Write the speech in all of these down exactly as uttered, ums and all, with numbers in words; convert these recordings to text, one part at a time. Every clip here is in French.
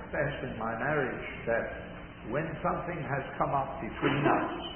confess in my marriage that when something has come up between us,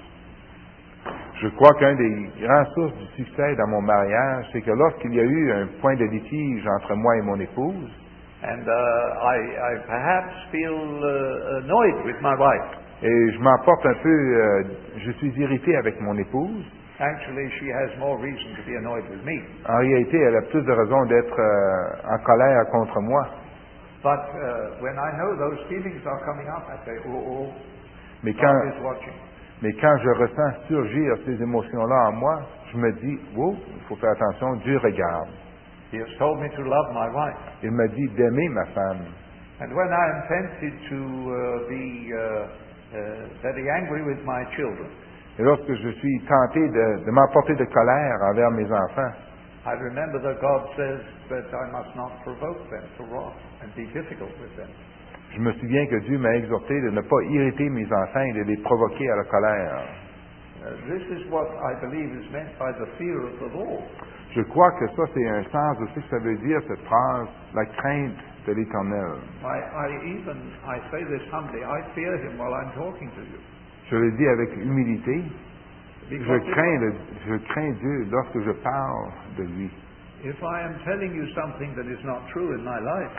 Je crois qu'un des grandes sources du succès dans mon mariage, c'est que lorsqu'il y a eu un point de litige entre moi et mon épouse, and uh, I, I perhaps feel uh, annoyed with my wife. et je m'emporte un peu, euh, je suis irrité avec mon épouse. Actually, she has more reason to be annoyed with me. En réalité, elle a plus de raisons d'être euh, en colère contre moi. But uh, when I know those feelings are coming up, I say, oh, oh, Mais God quand, is watching. mais quand je ressens surgir ces émotions-là en moi, je me dis, oh, il faut faire attention, Dieu regarde. He has told me to love my wife. Il m'a dit d'aimer ma femme. And when I am tempted to uh, be uh, uh, very angry with my children, Et lorsque je suis tenté de, de m'emporter de colère envers mes enfants, I remember that God says that I must not provoke them to wrath and be difficult with them. je me souviens que Dieu m'a exhorté de ne pas irriter mes enfants et de les provoquer à la colère. Uh, this is what I believe is meant by the fear of the Lord. Je crois que ça, c'est un sens de ce que ça veut dire, cette phrase, la crainte de l'Éternel. I, I even, I say this humbly, I fear Him while I'm talking to you. Je le dis avec humilité. Je Because crains, le- je crains Dieu lorsque je parle de lui. if I am telling you something that is not true in my life,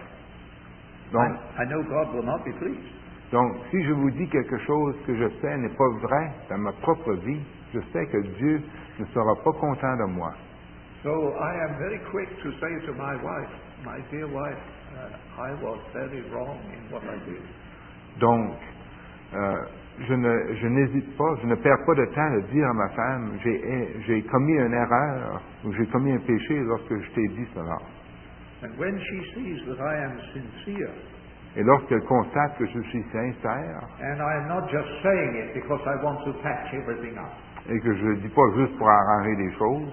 Donc, I, I know God will not be pleased. donc, si je vous dis quelque chose que je sais n'est pas vrai dans ma propre vie, je sais que Dieu ne sera pas content de moi. So I am very quick to say to my wife, my dear wife, uh, I was very wrong in what I did. Donc, euh, je ne, je n'hésite pas, je ne perds pas de temps à dire à ma femme, j'ai, j'ai commis une erreur ou j'ai commis un péché lorsque je t'ai dit cela. And when she sees that I am sincere, Et lorsqu'elle constate que je suis sincère and I am not just saying it because I want to patch everything up, et que je ne le dis pas juste pour arranger les choses,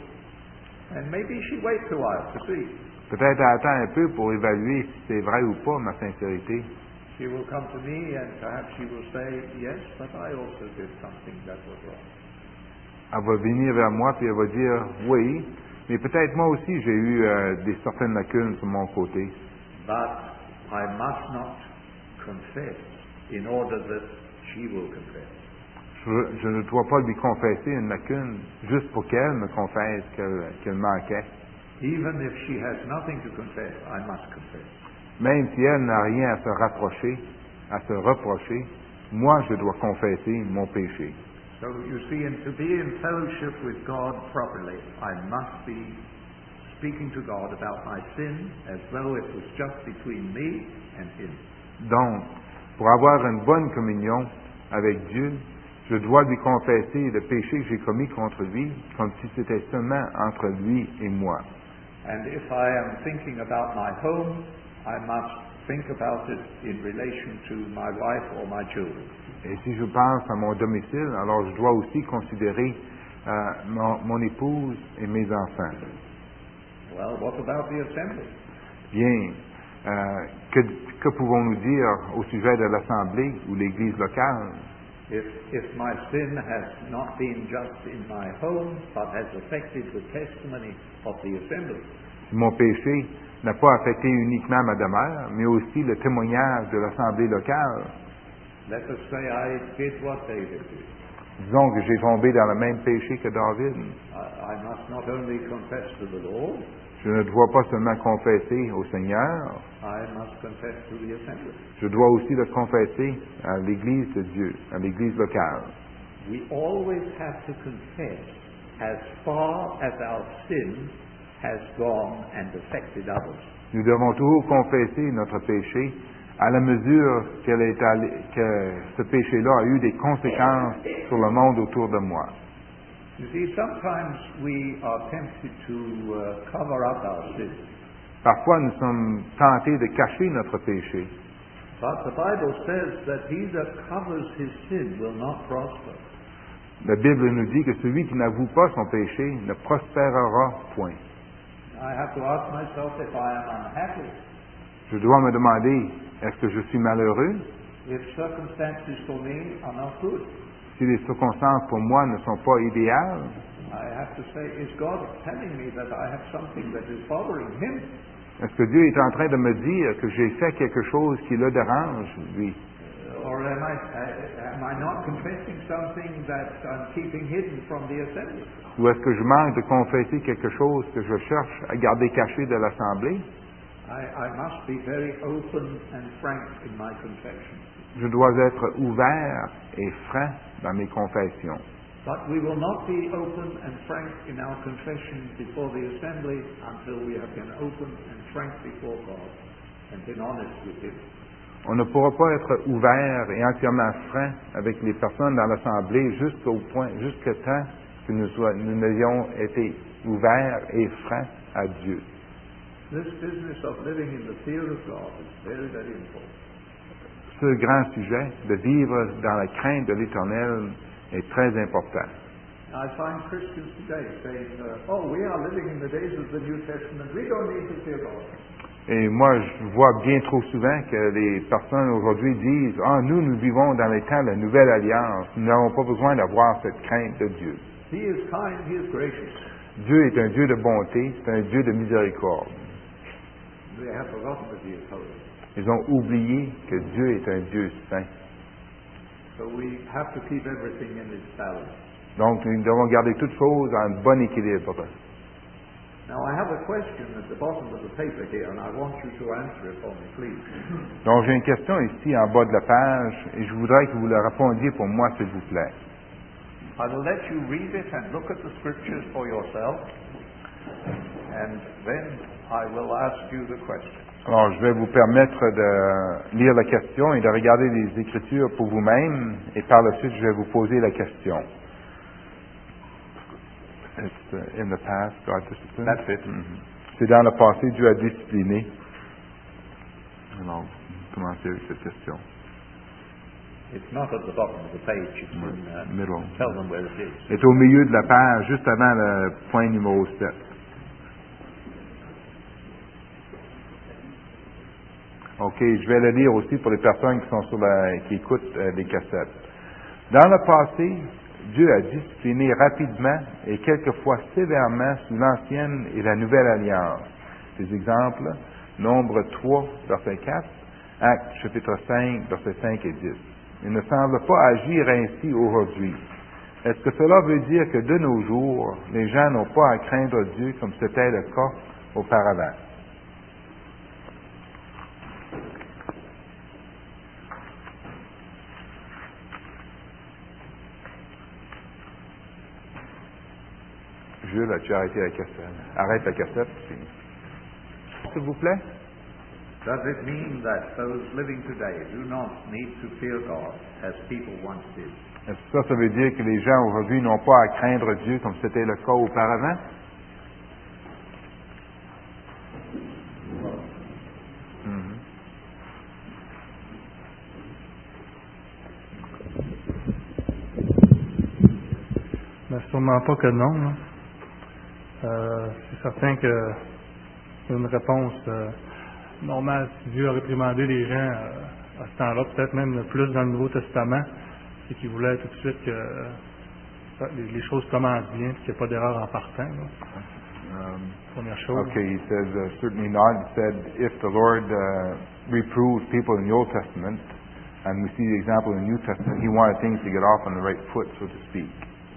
and maybe she waits a while to see, peut-être elle attend un peu pour évaluer si c'est vrai ou pas ma sincérité. she will come to me and perhaps she will say, yes, but I also did something that was wrong. Elle va venir vers moi puis elle va dire oui, mais peut-être moi aussi j'ai eu euh, des certaines lacunes sur mon côté. But I must not confess in order that she will confess. Je, je ne dois pas lui confesser une lacune juste pour qu'elle me confesse qu'elle, qu'elle manquait. Even if she has nothing to confess, I must confess. Même si elle n'a rien à se rapprocher, à se reprocher, moi je dois confesser mon péché. So you see, and to be in fellowship with God properly, I must be speaking to God about my sin as though it was just between me and Him. Donc, pour avoir une bonne communion avec Dieu, je dois lui confesser le péché que j'ai commis contre lui, comme si c'était seulement entre lui et moi. And if I am thinking about my home, I must think about it in relation to my wife or my children. Et si je pense à mon domicile, alors je dois aussi considérer euh, mon, mon épouse et mes enfants. Well, what about the assembly? Bien, euh, que, que pouvons-nous dire au sujet de l'Assemblée ou l'Église locale? If, if my sin has not been just in my home, but has affected the testimony of the assembly, Si mon péché n'a pas affecté uniquement ma demeure, mais aussi le témoignage de l'Assemblée locale, let us say I did what David did. disons que j'ai tombé dans le même péché que David. I, I must not only confess to the Lord, Je ne dois pas seulement confesser au Seigneur, I must confess to the assembly. je dois aussi le confesser à l'Église de Dieu, à l'Église locale. We always have to confess as far as our sin has gone and affected others. Nous devons toujours confesser notre péché à la mesure qu'elle est allée- que ce péché-là a eu des conséquences sur le monde autour de moi. You see, sometimes we are tempted to uh, cover up our sin. Parfois, nous sommes tentés de cacher notre péché. But the Bible says that he that covers his sin will not prosper. La Bible nous dit que celui qui n'avoue pas son péché ne prospérera point. I have to ask myself if I am unhappy, Je dois me demander, est-ce que je suis malheureux? if circumstances for me are not good. Si les circonstances pour moi ne sont pas idéales, I have to say, is God telling me that I have something that is bothering him? Est-ce que Dieu est en train de me dire que j'ai fait quelque chose qui le dérange, lui? Or am I, uh, am I not confessing something that I'm keeping hidden from the assembly? Ou est-ce que je manque de confesser quelque chose que je cherche à garder caché de l'Assemblée? I, I must be very open and frank in my confession. Je dois être ouvert et franc dans mes confessions. But we will not be open and frank in our confession before the assembly until we have been open and frank before God and been honest with Him. On ne pourra pas être ouvert et entièrement franc avec les personnes dans l'Assemblée jusqu'au point, jusqu'au temps que nous, sois, nous ayons été ouverts et francs à Dieu. This business of living in the fear of God is very, very important. Ce grand sujet de vivre dans la crainte de l'Éternel est très important. I find Christians today saying, uh, oh, we are living in the days of the New Testament, we don't need to fear God. Et moi, je vois bien trop souvent que les personnes aujourd'hui disent, ah, nous, nous vivons dans les temps de la Nouvelle Alliance, nous n'avons pas besoin d'avoir cette crainte de Dieu. He is kind, He is gracious. Dieu est un Dieu de bonté, c'est un Dieu de miséricorde. They have forgotten that He is holy. Ils ont oublié que Dieu est un Dieu saint. So we have to keep everything in its balance. Donc, nous devons garder toutes choses en bon équilibre. Now, I have a question at the bottom of the paper here, and I want you to answer it for me, please. Donc, j'ai une question ici en bas de la page, et je voudrais que vous la répondiez pour moi, s'il vous plaît. I will let you read it and look at the scriptures for yourself, and then I will ask you the question. Alors, je vais vous permettre de lire la question et de regarder les Écritures pour vous-même, et par la suite, je vais vous poser la question. It's uh, in the past, God disciplined. That's it. Mm-hmm. C'est dans le passé, Dieu a discipliné. Alors, commencez avec cette question. It's not at the bottom of the page. It's in, uh, Middle. tell them where it is. C'est au milieu de la page, juste avant le point numéro sept. OK, je vais le lire aussi pour les personnes qui sont sur la, qui écoutent euh, les cassettes. Dans le passé, Dieu a discipliné rapidement et quelquefois sévèrement sous l'ancienne et la nouvelle alliance. Des exemples, Nombre trois, verset quatre, Actes, chapitre cinq, versets cinq et dix. Il ne semble pas agir ainsi aujourd'hui. Est-ce que cela veut dire que de nos jours, les gens n'ont pas à craindre Dieu comme c'était le cas auparavant? Jules, as-tu arrêté la cassette? Arrête la cassette. S'il vous plaît. Does it mean that those living today do not need to fear God as people once did? Est-ce que ça, ça veut dire que les gens aujourd'hui n'ont pas à craindre Dieu comme c'était le cas auparavant? Mm-hmm. Ben, sûrement pas que non. Hein. Euh, c'est certain que c'est une réponse euh, normale. Si Dieu a réprimandé les gens euh, à ce temps-là, peut-être même plus dans le Nouveau Testament, c'est qu'il voulait tout de suite que euh, les, les choses commencent bien, qu'il n'y ait pas d'erreur en partant. Um, Première chose. okay, he says, uh, certainly not. He said, if the Lord uh, reproved people in the Old Testament, and we see the example in the New Testament, he wanted things to get off on the right foot, so to speak.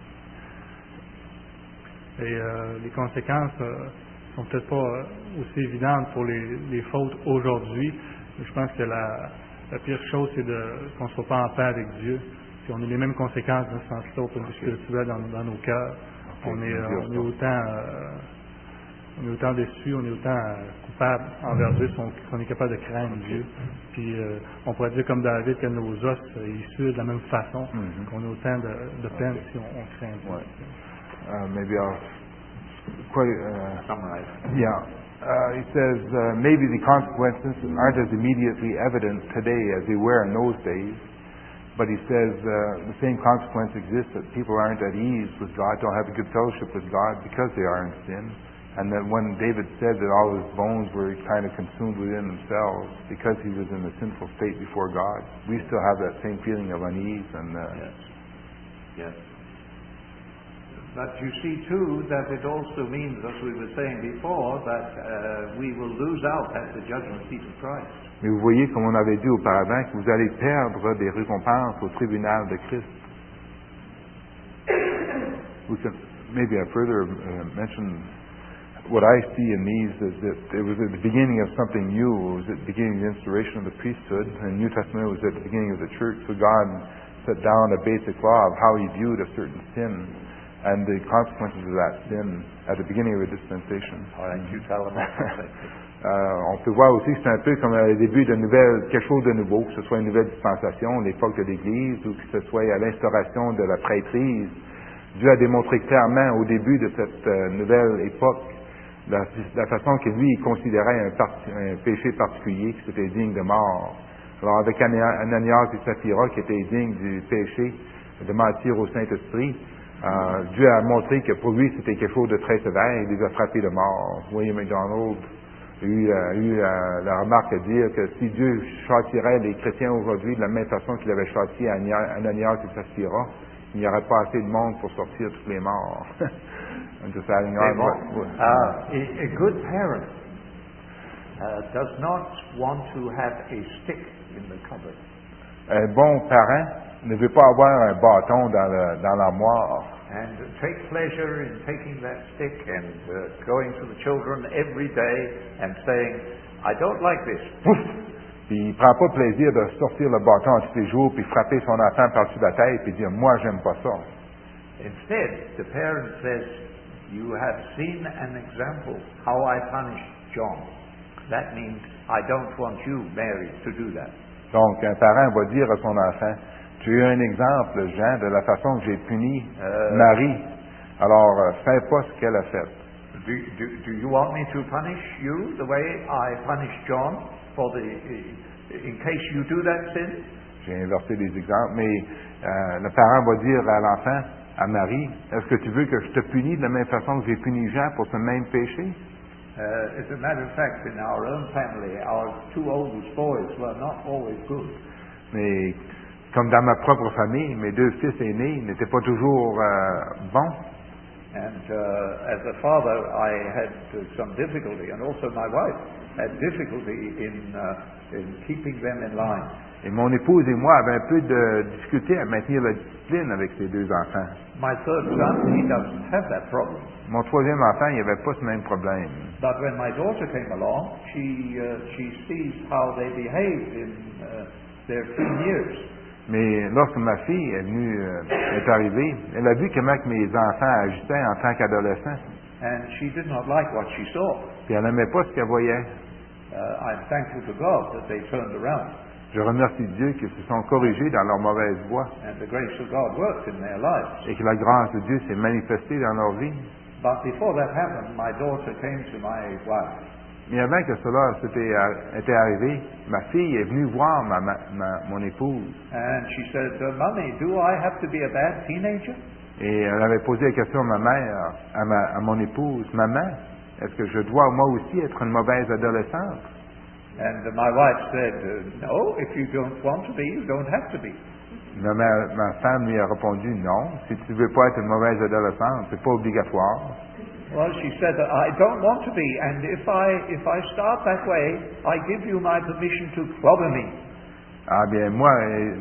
Et euh, les conséquences euh, sont peut-être pas euh, aussi évidentes pour les, les fautes aujourd'hui. Mais je pense que la, la pire chose, c'est de, qu'on ne soit pas en paix avec Dieu. Puis on a les mêmes conséquences dans ce sens-là au point de vue spirituel dans, dans nos cœurs. Okay, on, est, euh, on, est autant, euh, on est autant déçus, on est autant euh, coupables envers Dieu qu'on, qu'on est capable de craindre Dieu. Puis euh, on pourrait dire comme David que nos os euh, ils suent de la même façon, mm-hmm. qu'on a autant de, de peine okay. si on, on craint Dieu. Ouais. Uh, maybe I'll quite uh, summarize. Yeah, uh, he says uh, maybe the consequences aren't as immediately evident today as they were in those days, but he says uh, the same consequence exists that people aren't at ease with God, don't have a good fellowship with God because they are in sin, and that when David said that all his bones were kind of consumed within themselves because he was in a sinful state before God, we still have that same feeling of unease and. Uh, yes. Yes. But you see too that it also means, as we were saying before, that uh, we will lose out at the judgment seat of Christ. Mais vous voyez, comme on avait dit auparavant, que vous allez perdre des récompenses au tribunal de Christ. We can maybe I further uh, mention what I see in these is that it was at the beginning of something new. It was at the beginning of the instauration of the priesthood, and the New Testament was at the beginning of the church. So God set down a basic law of how He viewed a certain sin and the consequences of that sin at the beginning of a dispensation. Euh, on peut voir aussi que c'est un peu comme le début de nouvelle, quelque chose de nouveau, que ce soit une nouvelle dispensation, l'époque de l'Église, ou que ce soit à l'instauration de la prêtrise. Dieu a démontré clairement au début de cette euh, nouvelle époque la, la façon que lui il considérait un, part, un péché particulier qui était digne de mort. Alors avec Ananias et Saphira qui étaient dignes du péché de mentir au Saint-Esprit, euh, Dieu a montré que pour lui c'était quelque chose de très sévère, il les a frappés de mort. William MacDonald a eu, a eu la, la remarque à dire que si Dieu châtierait les chrétiens aujourd'hui de la même façon qu'il avait châtié Ananias et Saphira, il n'y aurait pas assez de monde pour sortir tous les morts. I'm just adding on. What, uh, a, a good parent uh, does not want to have a stick in the cupboard. Un bon parent ne veut pas avoir un bâton dans, le, dans l'armoire. And take pleasure in taking that stick and uh, going to the children every day and saying, I don't like this. Puis il prend pas plaisir de sortir le bâton tous les jours puis frapper son enfant par-dessus la tête et dire moi j'aime pas ça. Instead, the parent says, you have seen an example how I punished John. That means I don't want you, Mary, to do that. Donc un parent va dire à son enfant, tu as eu un exemple, Jean, de la façon que j'ai puni uh, Marie. Alors euh, fais pas ce qu'elle a fait. Do, do, do you want me to punish you the way I punished John? For the, in case you do that sin? J'ai inversé les exemples, mais euh, le parent va dire à l'enfant, à Marie, est-ce que tu veux que je te punis de la même façon que j'ai puni Jean pour ce même péché? Uh, as a matter of fact, in our own family, our two oldest boys were not always good. Mais comme dans ma propre famille, mes deux fils aînés n'étaient pas toujours euh, bons. And uh, as a father, I had uh, some difficulty, and also my wife had difficulty in uh, in keeping them in line. Et mon épouse et moi avions un peu de difficulté à maintenir la discipline avec ces deux enfants. My third son, he doesn't have that problem. Mon troisième enfant, il n'avait pas ce même problème. But when my daughter came along, she uh, she sees how they behaved in uh, their teen years. Mais lorsque ma fille est venue, euh, est arrivée, elle a vu comment que mes enfants agissaient en tant qu'adolescents. And she did not like what she saw. Puis elle n'aimait pas ce qu'elle voyait. Uh, I'm thankful to God that they turned around. Je remercie Dieu qu'ils se sont corrigés dans leur mauvaise voie. And the grace of God worked in their lives. Et que la grâce de Dieu s'est manifestée dans leur vie. But before that happened, my daughter came to my wife. Mais avant que cela s'était était arrivé, ma fille est venue voir ma, ma, ma, mon épouse. And she said, uh, Mommy, do I have to be a bad teenager? Et elle avait posé la question à ma mère, à, ma, à mon épouse, Maman, est-ce que je dois moi aussi être une mauvaise adolescente? And uh, my wife said, uh, no, if you don't want to be, you don't have to be. Ma, ma, ma femme lui a répondu, non, si tu ne veux pas être une mauvaise adolescente, c'est pas obligatoire. Well, she said that I don't want to be, and if I if I start that way, I give you my permission to clobber me. Ah bien, moi,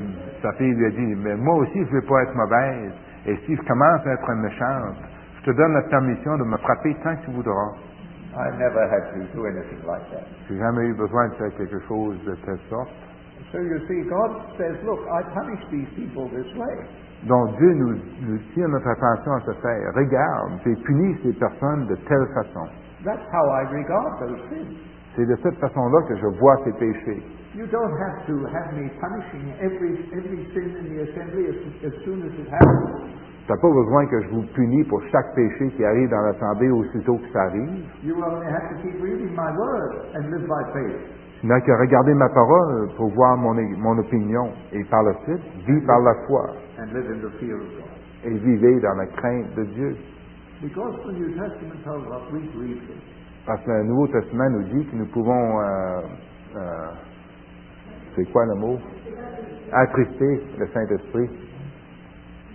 sa fille lui a dit, mais moi aussi je veux pas être mauvaise, et si je commence à être méchante, je te donne la permission de me frapper tant que tu voudras. I never had to do anything like that. J'ai jamais eu besoin de faire quelque chose de telle sorte. So you see, God says, look, I punish these people this way. Donc Dieu nous, nous tire notre attention à ce faire. Regarde, j'ai puni ces personnes de telle façon. That's how I regard those sins. C'est de cette façon-là que je vois ces péchés. You don't have to have me punishing every every sin in the assembly as, as soon as it happens. Tu n'as pas besoin que je vous punis pour chaque péché qui arrive dans l'assemblée aussitôt que ça arrive. You only have to keep reading my word and live by faith. Tu n'as qu'à regarder ma parole pour voir mon, mon opinion et par la suite, vis par la foi. And live in the fear of God. Et vivez dans la crainte de Dieu. Because the New Testament tells us we grieve Him. Parce que le Nouveau Testament nous dit que nous pouvons, euh, euh, c'est quoi le mot? Attrister le Saint-Esprit.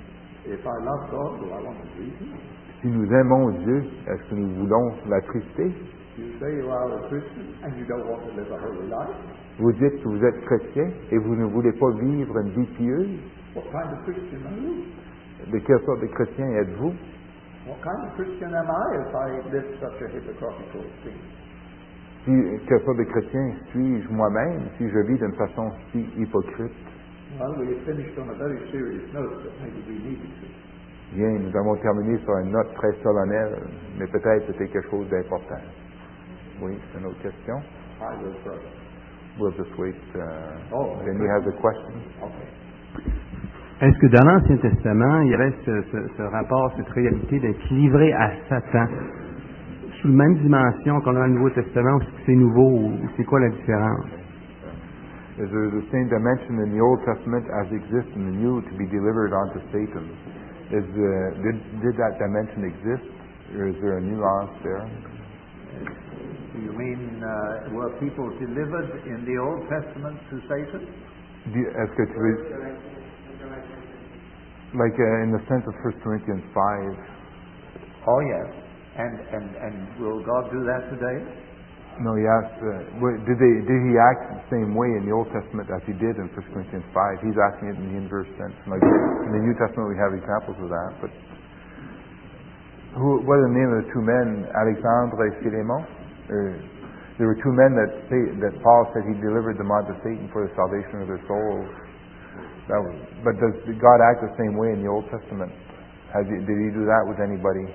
If I love God, do I want to grieve Him? Si nous aimons Dieu, est-ce que nous voulons l'attrister? You say you are a Christian and you don't want to live a holy life? Vous dites que vous êtes chrétien et vous ne voulez pas vivre une vie pieuse? What kind of Christian are you? De quelle sorte de chrétien êtes-vous? What kind of Christian am I if I live such a hypocritical thing? Si, quelle sorte de chrétien suis-je moi-même si je vis d'une façon si hypocrite? Well, we finished on a very serious note, but maybe we needed to. Bien, nous avons terminé sur une note très solennelle, mais peut-être c'était quelque chose d'important. Oui, une autre question? I will pray. We'll just wait. Uh, Oh, Jenny has a question. Okay. Est-ce que dans l'Ancien Testament, il reste ce, ce, ce rapport, cette réalité d'être livré à Satan, sous la même dimension qu'on a dans le Nouveau Testament, ou est-ce que c'est nouveau, ou c'est quoi la différence? Is there the same dimension in the Old Testament as exists in the New to be delivered unto Satan? Is uh, did did that dimension exist, or is there a nuance there? Do you mean, uh, were people delivered in the Old Testament to Satan? Do- Est-ce que tu veux, like uh, in the sense of First Corinthians five? Oh, yes. And, and, and will God do that today? No, he asked, uh, wa- did they did he act the same way in the Old Testament as he did in First Corinthians five? He's asking it in the inverse sense. Like in the New Testament, we have examples of that. But who? What are the name of the two men? Alexandre and Philemon. Uh, there were two men that say, that Paul said he delivered them unto Satan for the salvation of their souls. That was, but does God act the same way in the Old Testament? Has he, did he do that with anybody?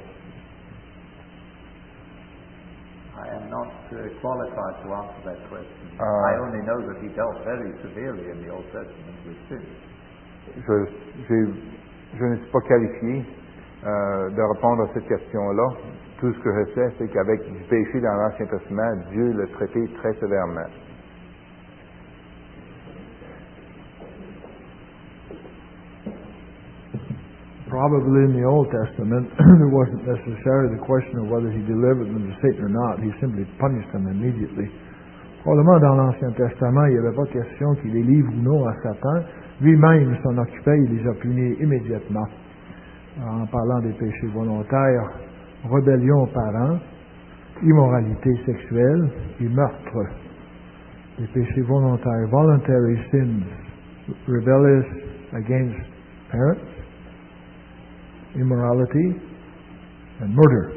I am not uh, qualified to answer that question. Uh, I only know that he dealt very severely in the Old Testament with sin. Je, j'ai- je ne suis pas qualifié euh, de répondre à cette question-là. Tout ce que je sais, c'est qu'avec du péché dans l'Ancien Testament, Dieu l'a traité très sévèrement. Probably in the Old Testament, there wasn't necessarily the question of whether he delivered them to Satan or not. He simply punished them immediately. Probablement dans l'Ancien Testament, il n'y avait pas question qu'il les livre ou non à Satan. Lui-même s'en occupait, il les a punis immédiatement. En parlant des péchés volontaires, rébellion aux parents, immoralité sexuelle et meurtre. Les péchés volontaires, voluntary sins, rebellious against parents, immorality, and murder.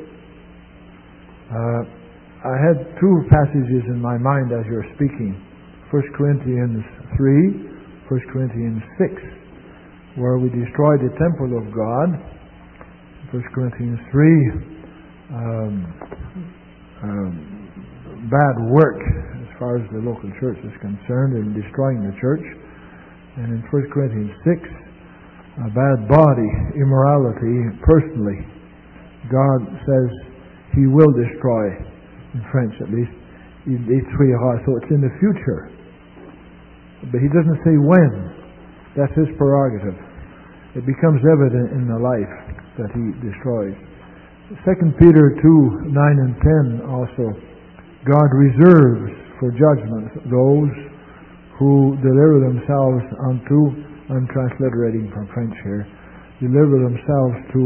Uh, I had two passages in my mind as you're speaking. First Corinthians three, First Corinthians six, where we destroyed the temple of God. First Corinthians three, um, um, bad work as far as the local church is concerned in destroying the church. And in First Corinthians six, a bad body, immorality, personally. God says He will destroy, in French at least, il détruira. So it's in the future. But He doesn't say when. That's His prerogative. It becomes evident in the life that He destroys. Second Peter two, nine and ten also. God reserves for judgment those who deliver themselves unto, I'm transliterating from French here, deliver themselves to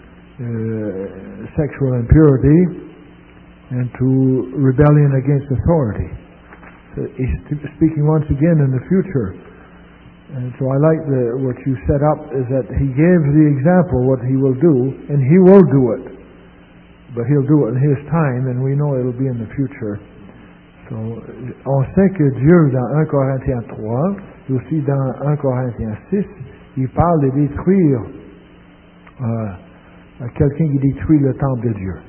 uh, sexual impurity and to rebellion against authority. So he's speaking once again in the future. And so I like the, what you set up is that He gave the example what He will do, and He will do it. But He'll do it in His time, and we know it'll be in the future. So, on sait que Dieu, dans un Corinthiens trois, et aussi dans un Corinthiens six, il parle de détruire euh, quelqu'un qui détruit le temple de Dieu.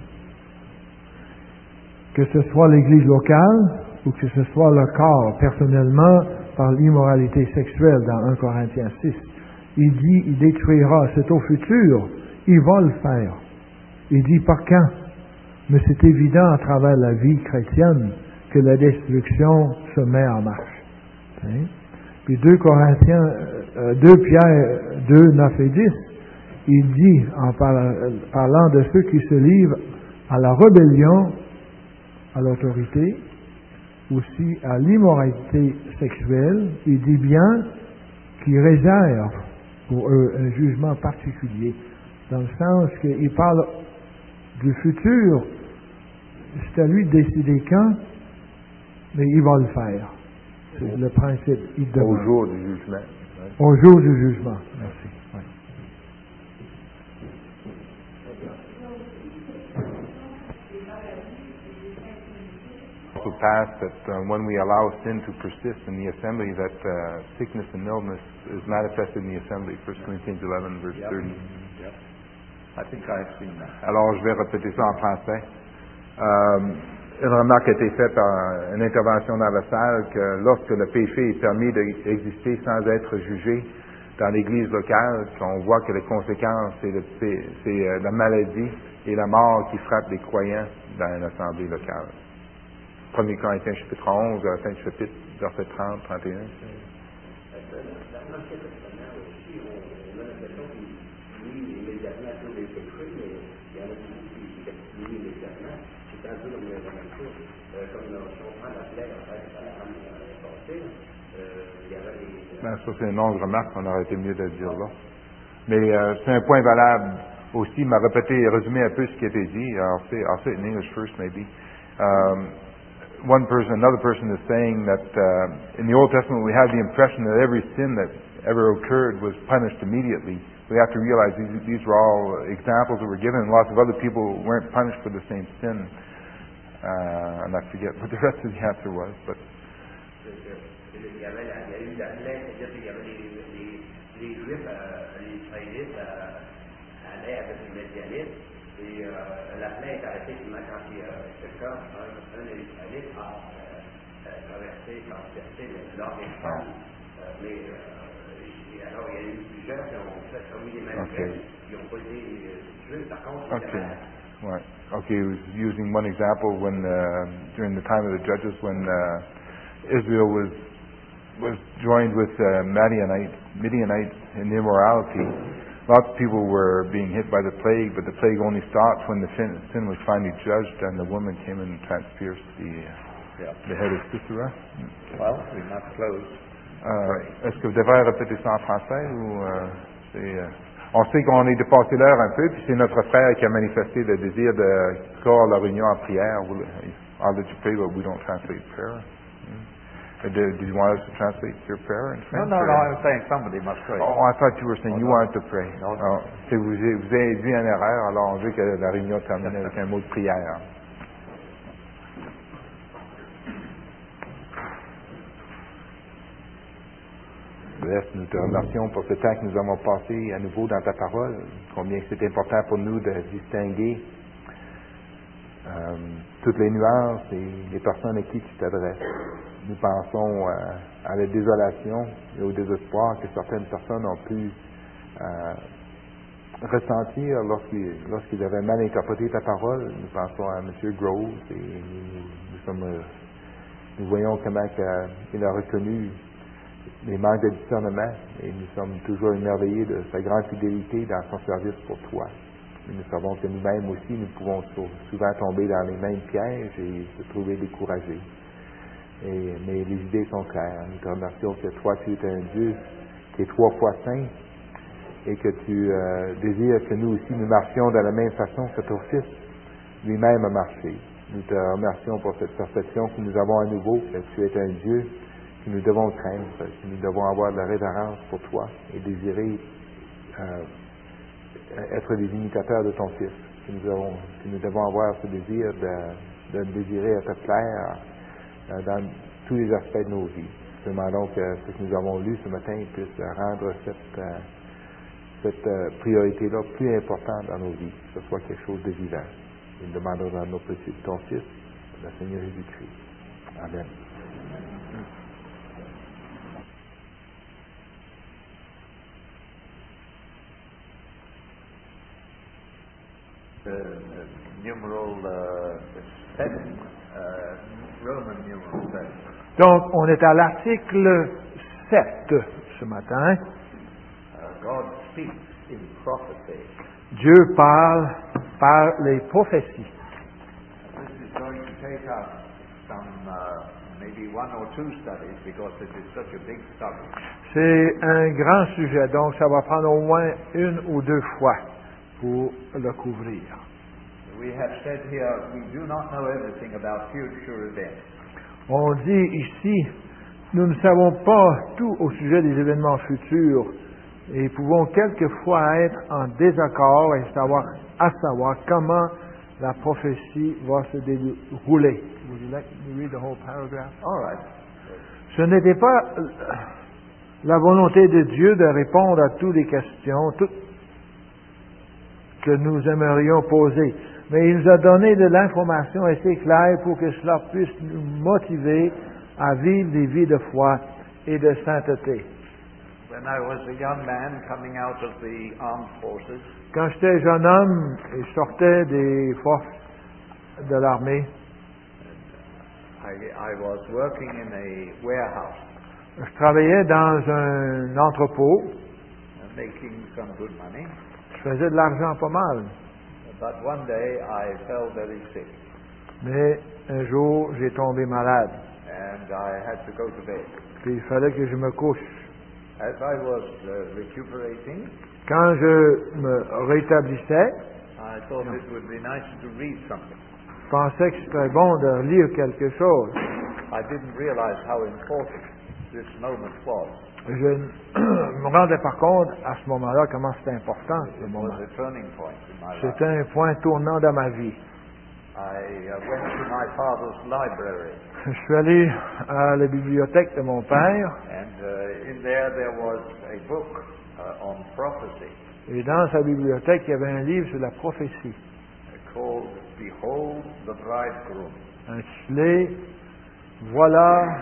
Que ce soit l'Église locale ou que ce soit le corps personnellement par l'immoralité sexuelle dans un Corinthiens six. Il dit, il détruira, c'est au futur, il va le faire. Il dit pas quand, mais c'est évident à travers la vie chrétienne que la destruction se met en marche. Okay? Puis deux Corinthiens, euh, deux Pierre deux, neuf et dix, il dit, en parlant, parlant de ceux qui se livrent à la rébellion, à l'autorité, aussi à l'immoralité sexuelle, il dit bien qu'il réserve pour eux, un jugement particulier, dans le sens qu'il parle du futur. C'est à lui de décider quand, mais il va le faire. C'est le principe. Il demande. Au jour du jugement. Ouais. Au jour du jugement. Merci. Ouais. Also passed that uh, when we allow sin to persist in the assembly, that uh, sickness and illness is manifested in the assembly. First Corinthians eleven, verse Yep. thirty. Yep. I think I've seen that. Alors, je vais répéter ça en français. Euh, une remarque a été faite par une intervention dans la salle que lorsque le péché est permis d'exister sans être jugé dans l'Église locale, qu'on voit que les conséquences, c'est, le, c'est euh, la maladie et la mort qui frappent les croyants dans l'Assemblée locale. premier Corinthiens chapitre onze, à la fin du chapitre, verset trente, trente et un. Ben, ça, c'est une longue remarque, on aurait été mieux de le dire là. Mais euh, c'est un point valable aussi, il m'a répété et résumé un peu ce qui a été dit. I'll say, I'll say it in English first, maybe. Um, one person, another person is saying that uh, in the Old Testament we have the impression that every sin that ever occurred was punished immediately. We have to realize these, these were all examples that were given, and lots of other people weren't punished for the same sin. Uh, and I forget what the rest of the answer was, but... Il y avait la, il y a eu la plaie, c'est-à-dire qu'il y avait les, les, les Juifs, euh, les Israélites euh, allaient avec les Médianites, et euh, la plaie est arrêtée seulement quand il y a quelqu'un, un, un des Israélites a euh, traversé, transpercé l'or des femmes. Euh, mais euh, et alors il y a eu plusieurs qui ont fait comme les mêmes Okay. qui ont pas été Juifs, par contre, Okay. Right. Okay, he was using one example when uh, during the time of the Judges, when uh, Israel was was joined with uh, Midianites, Midianites in immorality. Lots of people were being hit by the plague, but the plague only stopped when the sin, sin was finally judged and the woman came and transpierced the uh, Yeah. the head of Sisera. Well, we must close. Euh, Est-ce que vous devez répéter ça en français ou euh, c'est euh, on sait qu'on est dépassé l'heure un peu, puis c'est notre frère qui a manifesté le désir de clore la réunion en prière. I'll let you pray, but we don't translate prayer. Mm. Did, did you want us to translate your prayer in No, French? no, or- no, I'm saying somebody must pray. Oh, I thought you were saying Oh, you no. wanted to pray. No. Oh, c'est vous, vous avez vu une erreur, alors on veut que la réunion termine avec un mot de prière. Bref, nous te remercions pour ce temps que nous avons passé à nouveau dans ta parole, combien c'est important pour nous de distinguer euh, toutes les nuances et les personnes à qui tu t'adresses. Nous pensons euh, à la désolation et au désespoir que certaines personnes ont pu euh, ressentir lorsqu'ils, lorsqu'ils avaient mal interprété ta parole. Nous pensons à M. Groves et nous, nous, sommes, euh, nous voyons comment que, il a reconnu les manques de discernement et nous sommes toujours émerveillés de sa grande fidélité dans son service pour toi. Mais nous savons que nous-mêmes aussi, nous pouvons souvent tomber dans les mêmes pièges et se trouver découragés. Et, mais les idées sont claires. Nous te remercions que toi, tu es un Dieu qui est trois fois saint et que tu euh, désires que nous aussi, nous marchions de la même façon que ton Fils lui-même a marché. Nous te remercions pour cette perception que nous avons à nouveau, que tu es un Dieu que nous devons craindre, que nous devons avoir de la révérence pour toi et désirer euh, être des imitateurs de ton Fils. Que nous, avons, que nous devons avoir ce désir de, de désirer être clair euh, dans tous les aspects de nos vies. Nous demandons que ce que nous avons lu ce matin puisse rendre cette, euh, cette euh, priorité-là plus importante dans nos vies, que ce soit quelque chose de vivant. Nous demandons dans nos petits de ton Fils, le Seigneur Jésus-Christ. Amen. Uh, numeral uh, seven, uh, Roman numeral seven. Donc, on est à l'article sept ce matin. Uh, God speaks in prophecy. Dieu parle par les prophéties. This is going to take us some uh, maybe be one or two studies because it is such a big subject. C'est un grand sujet, donc ça va prendre au moins une ou deux fois pour le couvrir. We have said here we do not know everything about future events. On dit ici, nous ne savons pas tout au sujet des événements futurs et pouvons quelquefois être en désaccord et savoir, à savoir comment la prophétie va se dérouler. Would you like me to read the whole paragraph? All right. Ce n'était pas la volonté de Dieu de répondre à toutes les questions toutes que nous aimerions poser, mais il nous a donné de l'information assez claire pour que cela puisse nous motiver à vivre des vies de foi et de sainteté. When I was a young man coming out of the armed forces, Quand j'étais jeune homme et je sortais des forces de l'armée, I, I was working in a warehouse, je travaillais dans un entrepôt, uh, making some good money. je faisais de l'argent pas mal, But one day I fell very sick, mais un jour j'ai tombé malade, and I had to go to bed. puis il fallait que je me couche. As I was uh, recuperating, Quand je me rétablissais, I thought it would be nice to read something. je pensais que c'était bon de lire quelque chose. I didn't realize how important this moment was. Je me rendais pas compte à ce moment-là comment c'était important ce It moment. was a turning point in my life. C'était un point tournant dans ma vie. I uh, went to my father's library, Je suis allé à la bibliothèque de mon père and uh, in there there was a book uh, on prophecy et dans sa bibliothèque il y avait un livre sur la prophétie called Behold the Bridegroom. intitulé Voilà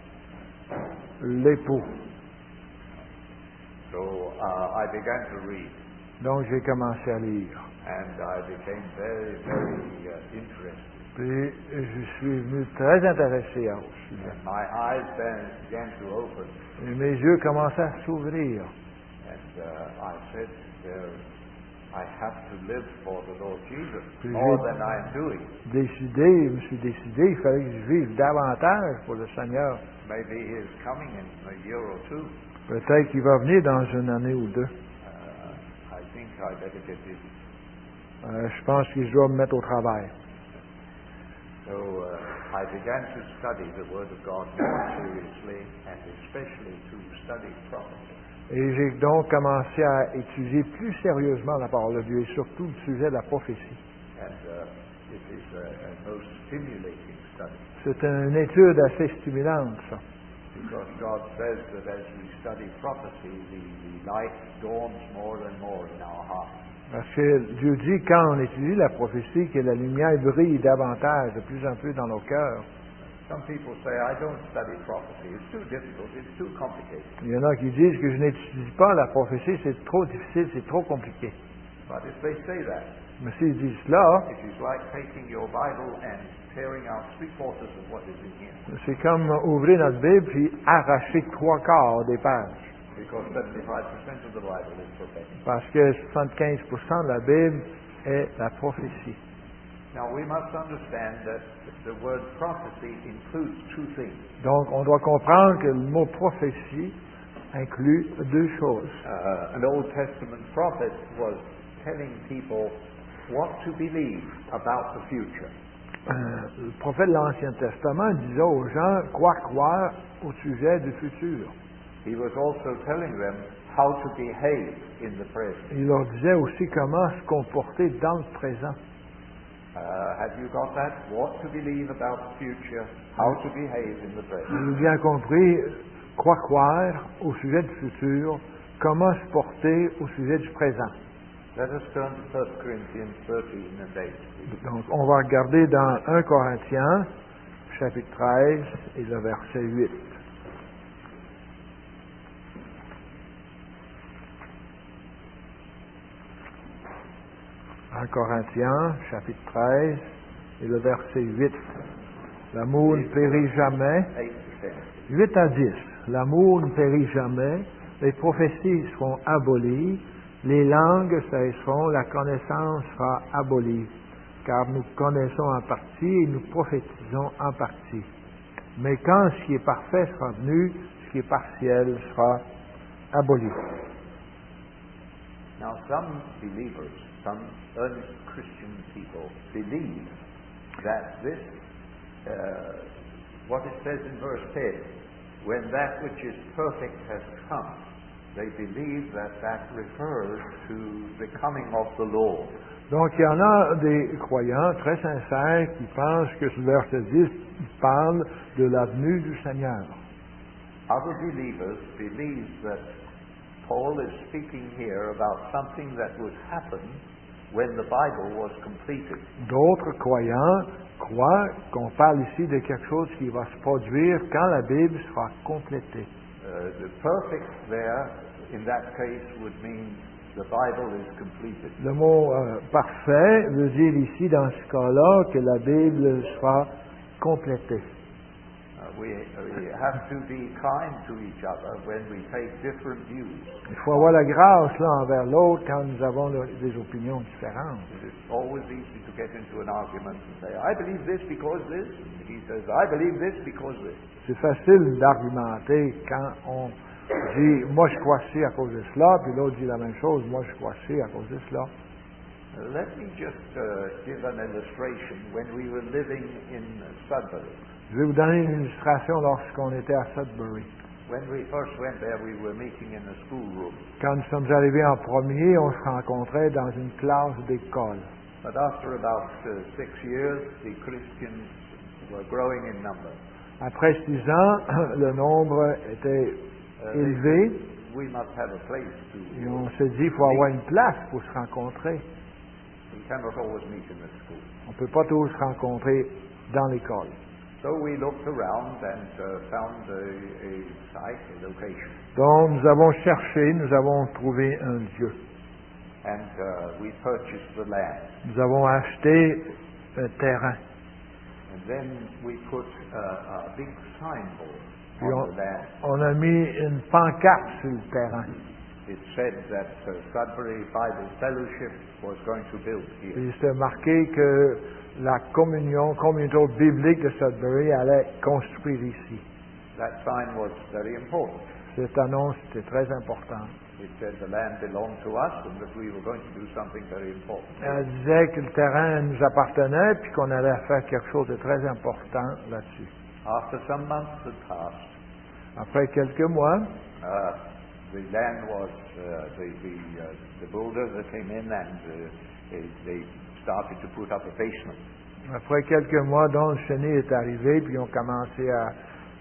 l'époux. So uh, I began to read, Donc j'ai commencé à lire. and I became very, very uh, interested. Puis je suis venu très intéressé à au sujet. And my eyes then began to open, Et mes yeux commençaient à s'ouvrir. and uh, I said, there, I have to live for the Lord Jesus Puis more j'ai- than I'm doing. Décidé, je me suis décidé, il fallait que je vive davantage pour le Seigneur. Maybe He is coming in a year or two. Peut-être qu'il va venir dans une année ou deux. Uh, I think I better get busy. Euh, je pense que je dois me mettre au travail. So uh, I began to study the Word of God more seriously, and especially to study prophecy. Et j'ai donc commencé à étudier plus sérieusement la parole de Dieu et surtout le sujet de la prophétie. And uh, it is a, a most stimulating study, C'est une étude assez stimulante, ça. because God says that as we study prophecy, the, the light dawns more and more in our hearts. Parce que Dieu dit, quand on étudie la prophétie, que la lumière brille davantage, de plus en plus dans nos cœurs. Some people say, I don't study prophecy. It's too difficult. It's too complicated. Il y en a qui disent que je n'étudie pas la prophétie, c'est trop difficile, c'est trop compliqué. But if they say that, Mais s'ils disent cela, it is like taking your Bible and tearing out three quarters of what is in here. c'est comme ouvrir notre Bible puis arracher trois quarts des pages. Because seventy-five percent of the Bible is prophetic. Parce que soixante-quinze pour cent de la Bible est la prophétie. Now we must understand that the word prophecy includes two things. Donc, on doit comprendre que le mot prophétie inclut deux choses. Uh, an Old Testament prophet was telling people what to believe about the future. Euh, le prophète de l'Ancien Testament disait aux gens quoi croire au sujet du futur. He was also telling them how to behave in the present. Il leur disait aussi comment se comporter dans le présent. Uh, have you got that? What to believe about the future, how to behave in the present. J'ai bien compris quoi croire au sujet du futur, comment se porter au sujet du présent. Let us turn to First Corinthians thirteen and eight. please. Donc, on va regarder dans un Corinthiens, chapitre treize, et le verset huit. un Corinthiens, chapitre treize, et le verset huit. L'amour ne périt jamais. eight to ten. huit à dix. L'amour ne périt jamais. Les prophéties seront abolies. Les langues cesseront. La connaissance sera abolie. Car nous connaissons en partie et nous prophétisons en partie. Mais quand ce qui est parfait sera venu, ce qui est partiel sera aboli. Now, some believers, some earnest Christian people, believe that this, uh, what it says in verse ten, when that which is perfect has come, they believe that that refers to the coming of the Lord. Donc, il y en a des croyants très sincères qui pensent que ce verset dix parle de la venue du Seigneur. Other believers believe that Paul is speaking here about something that would happen when the Bible was completed. D'autres croyants croient qu'on parle ici de quelque chose qui va se produire quand la Bible sera complétée. Uh, the perfect there, in that case, would mean the Bible is completed. Le mot euh, parfait veut dire ici, dans ce cas-là, que la Bible sera complétée. Uh, we, we have to be kind to each other when we take different views. Il faut avoir la grâce l'un envers l'autre quand nous avons le- des opinions différentes. It's always easy to get into an argument and say, I believe this because this, and he says, I believe this because this. C'est facile d'argumenter quand on dit « moi je crois ci à cause de cela », puis l'autre dit la même chose « moi je crois ci à cause de cela ». Uh, let me just uh, give an illustration. When we were living in Sudbury, Je vais vous donner une illustration lorsqu'on était à Sudbury. when we first went there, we were meeting in the schoolroom. Quand nous sommes arrivés en premier, on se rencontrait dans une classe d'école. But after about uh, six years, the Christians were growing in number. Après six ans, le nombre était Uh, élevé we must have a place to. et on s'est dit qu'il faut avoir une place pour se rencontrer. We cannot always meet in the school. On ne peut pas tous se rencontrer dans l'école. So we looked around and uh, found a, a site, a location. Donc nous avons cherché, nous avons trouvé un lieu. And uh, we purchased the land. Nous avons acheté un terrain. And then we put uh, a big signboard Puis on on, the land. on a mis une pancarte sur le terrain. It said that uh, Sudbury Bible Fellowship was going to build here. Puis c'était marqué que la communion, communauté biblique de Sudbury allait construire ici. That sign was very important. Cette annonce était très importante. It said the land belonged to us and that we were going to do something very important. Elle disait que le terrain nous appartenait puis qu'on allait faire quelque chose de très important là-dessus. After some months had passed, Après quelques mois, uh, the land was, uh, the, the, uh, the builders that came in and uh, they, they started to put up a basement. après quelques mois, donc le chenille est arrivé puis ils ont commencé à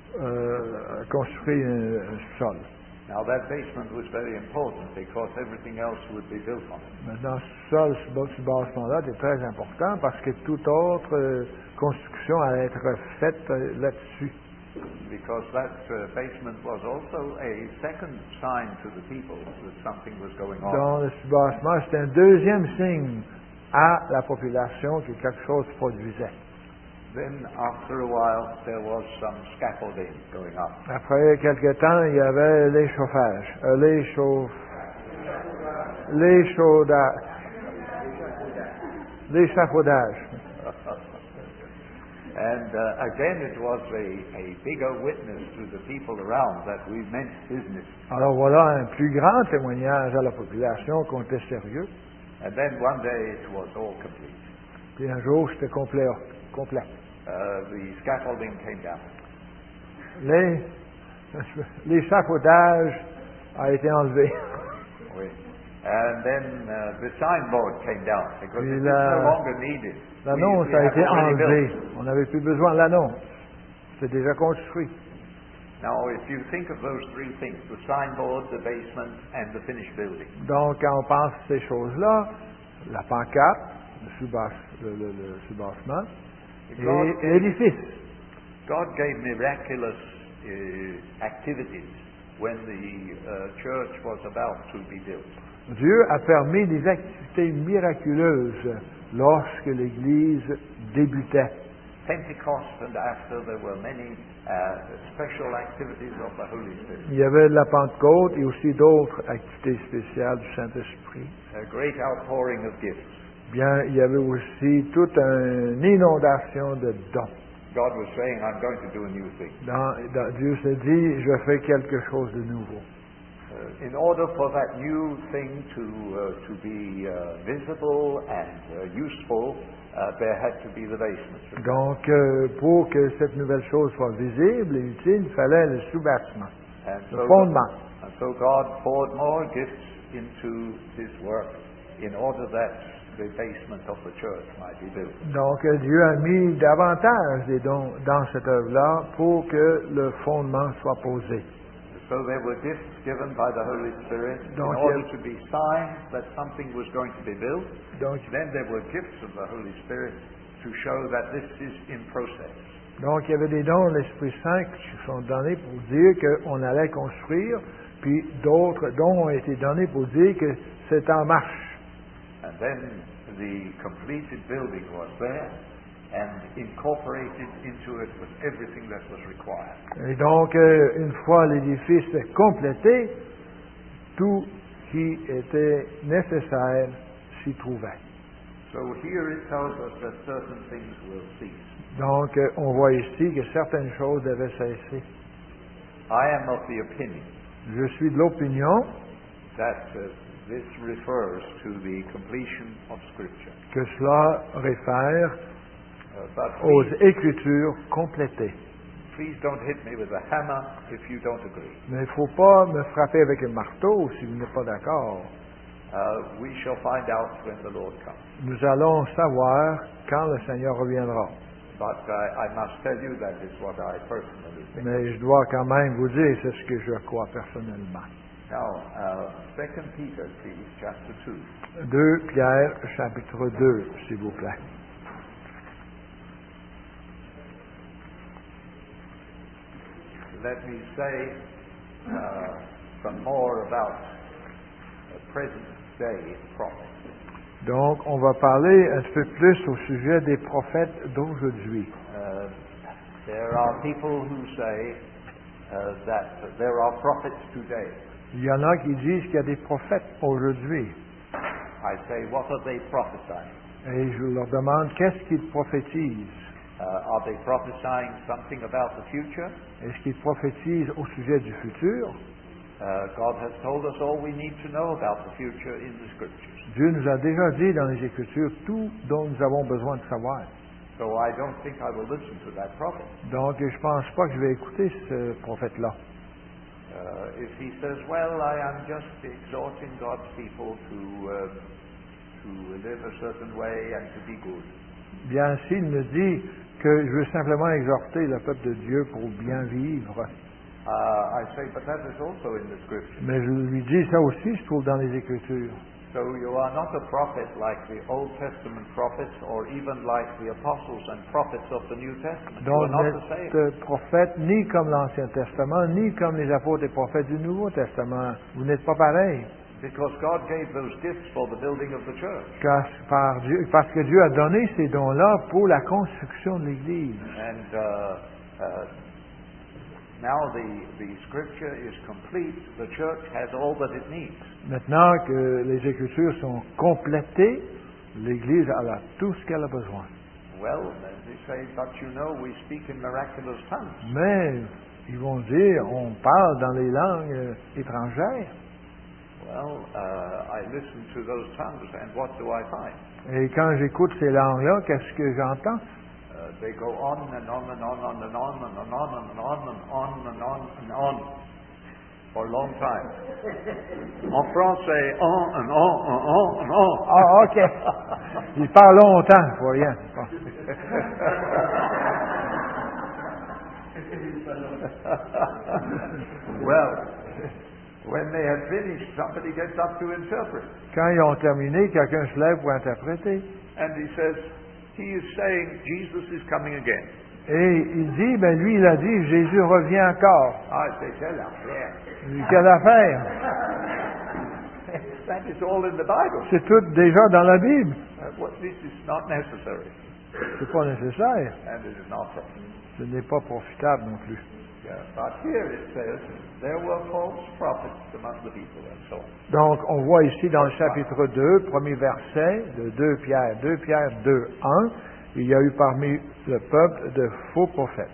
euh, construire un, un sol. Now that basement was very important because everything else would be built on it. Maintenant, ce sol, ce bas- ce bâtiment-là, était très important parce que toute autre euh, construction allait être faite euh, là-dessus. Because that uh, basement was also a second sign to the people that something was going on. Donc, le soubassement, c'est un deuxième signe à la population que quelque chose se produisait. Then after a while there was some scaffolding going up. Après quelque temps, il y avait l'échauffage, euh, l'échauffe, l'échaudage, l'échafaudage. And uh, again it was a, a bigger witness to the people around that we meant business. Alors voilà un plus grand témoignage à la population qu'on était sérieux. And then one day it was all complete. Puis un jour, c'était complet. complet. Uh, the scaffolding came down. Les, l'échafaudage a été enlevé. Oui. And then uh, the signboard came down because Puis it la- was no longer needed. L'annonce We- we a had été already enlevée. built. On n'avait plus besoin de l'annonce. C'était déjà construit. Now, if you think of those three things, the signboard, the basement, and the finished building, Donc, quand on pense à ces choses-là, la pancarte, le sous-basse- le, le- le sous-bassement, God, et l'édifice. God gave miraculous uh, activities when the uh, church was about to be built. Dieu a permis des activités miraculeuses lorsque l'Église débutait. Pentecost and after, there were many uh, special activities of the Holy Spirit. Il y avait la Pentecôte et aussi d'autres activités spéciales du Saint-Esprit. A great outpouring of gifts. Bien, il y avait aussi toute une inondation de dons. God was saying, I'm going to do a new thing. Dans, dans, Dieu se dit, je fais quelque chose de nouveau. Uh, in order for that new thing to uh, to be uh, visible and uh, useful, uh, there had to be the basement. Donc, euh, pour que cette nouvelle chose soit visible et utile, il fallait le sous-bâtiment, And le so, fondement. and so God poured more gifts into His work in order that the basement of the church might be built. Donc, euh, Dieu a mis davantage des dons dans cette œuvre-là pour que le fondement soit posé. So there were gifts given by the Holy Spirit Donc, in order to be signs that something was going to be built. Donc, Then there were gifts of the Holy Spirit to show that this is in process. donc, il y avait des dons de l'Esprit Saint qui sont donnés pour dire qu'on allait construire, puis d'autres dons ont été donnés pour dire que c'est en marche. And then the completed building was there and incorporated into it with everything that was required. Et donc, euh, une fois l'édifice complété, tout qui était nécessaire s'y trouvait. So here it tells us that certain things will cease. Donc, euh, on voit ici que certaines choses devaient cesser. I am of the opinion Je suis de l'opinion that uh, this refers to the completion of Scripture. que cela réfère Uh, but aux please, Écritures complétées. please don't hit me with a hammer if you don't agree. Mais il ne faut pas me frapper avec un marteau si vous n'êtes pas d'accord. Uh, we shall find out when the Lord comes. Nous allons savoir quand le Seigneur reviendra. But uh, I must tell you that is what I personally think. Mais je dois quand même vous dire, c'est ce que je crois personnellement. Now, uh, Second Peter, please, chapter two. deux Pierre, chapitre deux, s'il vous plaît. Let me say uh, some more about the present-day prophets. Donc, on va parler un peu plus au sujet des prophètes d'aujourd'hui. Uh, there are people who say uh, that there are prophets today. Il y en a qui disent qu'il y a des prophètes aujourd'hui. I say, what are they prophesying? Et je leur demande, qu'est-ce qu'ils prophétisent? Uh, are they prophesying something about the future? Est-ce qu'ils prophétisent au sujet du futur? Uh, God has told us all we need to know about the future in the Scriptures. Dieu nous a déjà dit dans les Écritures tout dont nous avons besoin de savoir. So I don't think I will listen to that prophet. Donc, je ne pense pas que je vais écouter ce prophète-là. Uh, if he says, well, I am just exhorting God's people to, uh, to live a certain way and to be good. Bien, s'il me dit que je veux simplement exhorter le peuple de Dieu pour bien vivre, Uh, I say, but that is also in the Scripture. mais je lui dis, ça aussi se trouve dans les Écritures. So you are not a prophet like the Old Testament prophets or even like the apostles and prophets of the New Testament. You Donc, are vous not the same. n'êtes prophète ni comme l'Ancien Testament, ni comme les apôtres et prophètes du Nouveau Testament. Vous n'êtes pas pareil. Because God gave those gifts for the building of the church. Car- par Dieu- parce que Dieu a donné ces dons-là pour la construction de l'Église. And uh, uh, now the, the Scripture is complete. The church has all that it needs. Maintenant que les Écritures sont complétées, l'Église a là tout ce qu'elle a besoin. Well, they say, but you know, we speak in miraculous tongues. Mais ils vont dire, on parle dans les langues euh, étrangères. Well, uh, I listen to those tongues, and what do I find? Et quand j'écoute ces langues-là, qu'est-ce que j'entends? Uh, they go on and on and on and on and on and on and on and on and on and on for a long time. En français, on and on and on and on. Ah, OK. Ils parlent longtemps, pour rien. Bon. Well, when they have finished, somebody gets up to interpret. Quand ils ont terminé, quelqu'un se lève pour interpréter. And he says, he is saying Jesus is coming again. Et il dit, ben lui, il a dit, Jésus revient encore. I say, quelle affaire. Il dit, quelle affaire? That is all in the Bible. C'est tout déjà dans la Bible. Uh, what, this is not necessary. C'est pas nécessaire. And it is not. Ce n'est pas profitable non plus. Yeah, but here it says, there were false prophets among the people, and so on. Donc, on voit ici dans le chapitre deux, premier verset de deux Pierre, deux Pierre deux, un, il y a eu parmi le peuple de faux prophètes.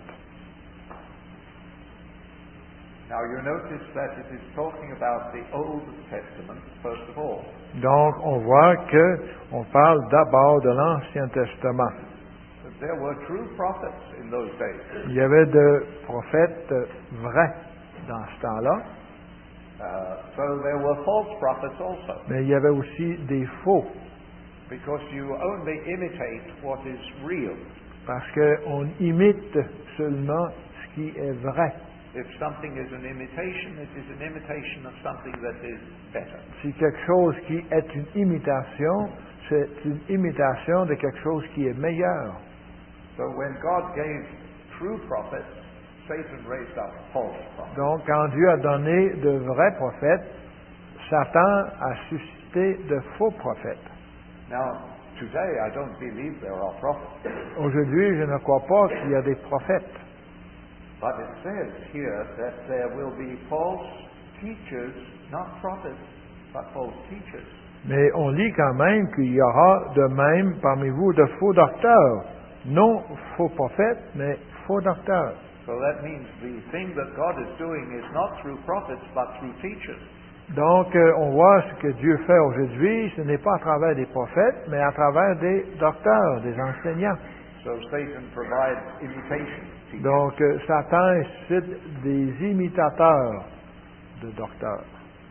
Now you notice that it is talking about the Old Testament first of all. Donc, on voit que on parle d'abord de l'Ancien Testament. There were true prophets in those days. Il y avait de prophètes vrais dans ce temps-là, Uh, so there were false prophets also, mais il y avait aussi des faux, because you only imitate what is real. parce qu'on imite seulement ce qui est vrai. If something is an imitation, it is an imitation of something that is better. Si quelque chose qui est une imitation, c'est une imitation de quelque chose qui est meilleur. So when God gave true prophets, Satan raised up false prophets. Donc, quand Dieu a donné de vrais prophètes, Satan a suscité de faux prophètes. Now, today I don't believe there are prophets, Aujourd'hui, je ne crois pas qu'il y a des prophètes. but it says here that there will be false teachers, not prophets, but false teachers. Mais on lit quand même qu'il y aura de même parmi vous de faux docteurs. Non faux prophètes, mais faux docteurs. So that means the thing that God is doing is not through prophets, but through teachers. Donc, euh, on voit ce que Dieu fait aujourd'hui, ce n'est pas à travers des prophètes, mais à travers des docteurs, des enseignants. So Satan provides imitation teachers. Donc, euh, Satan cite des imitateurs de docteurs.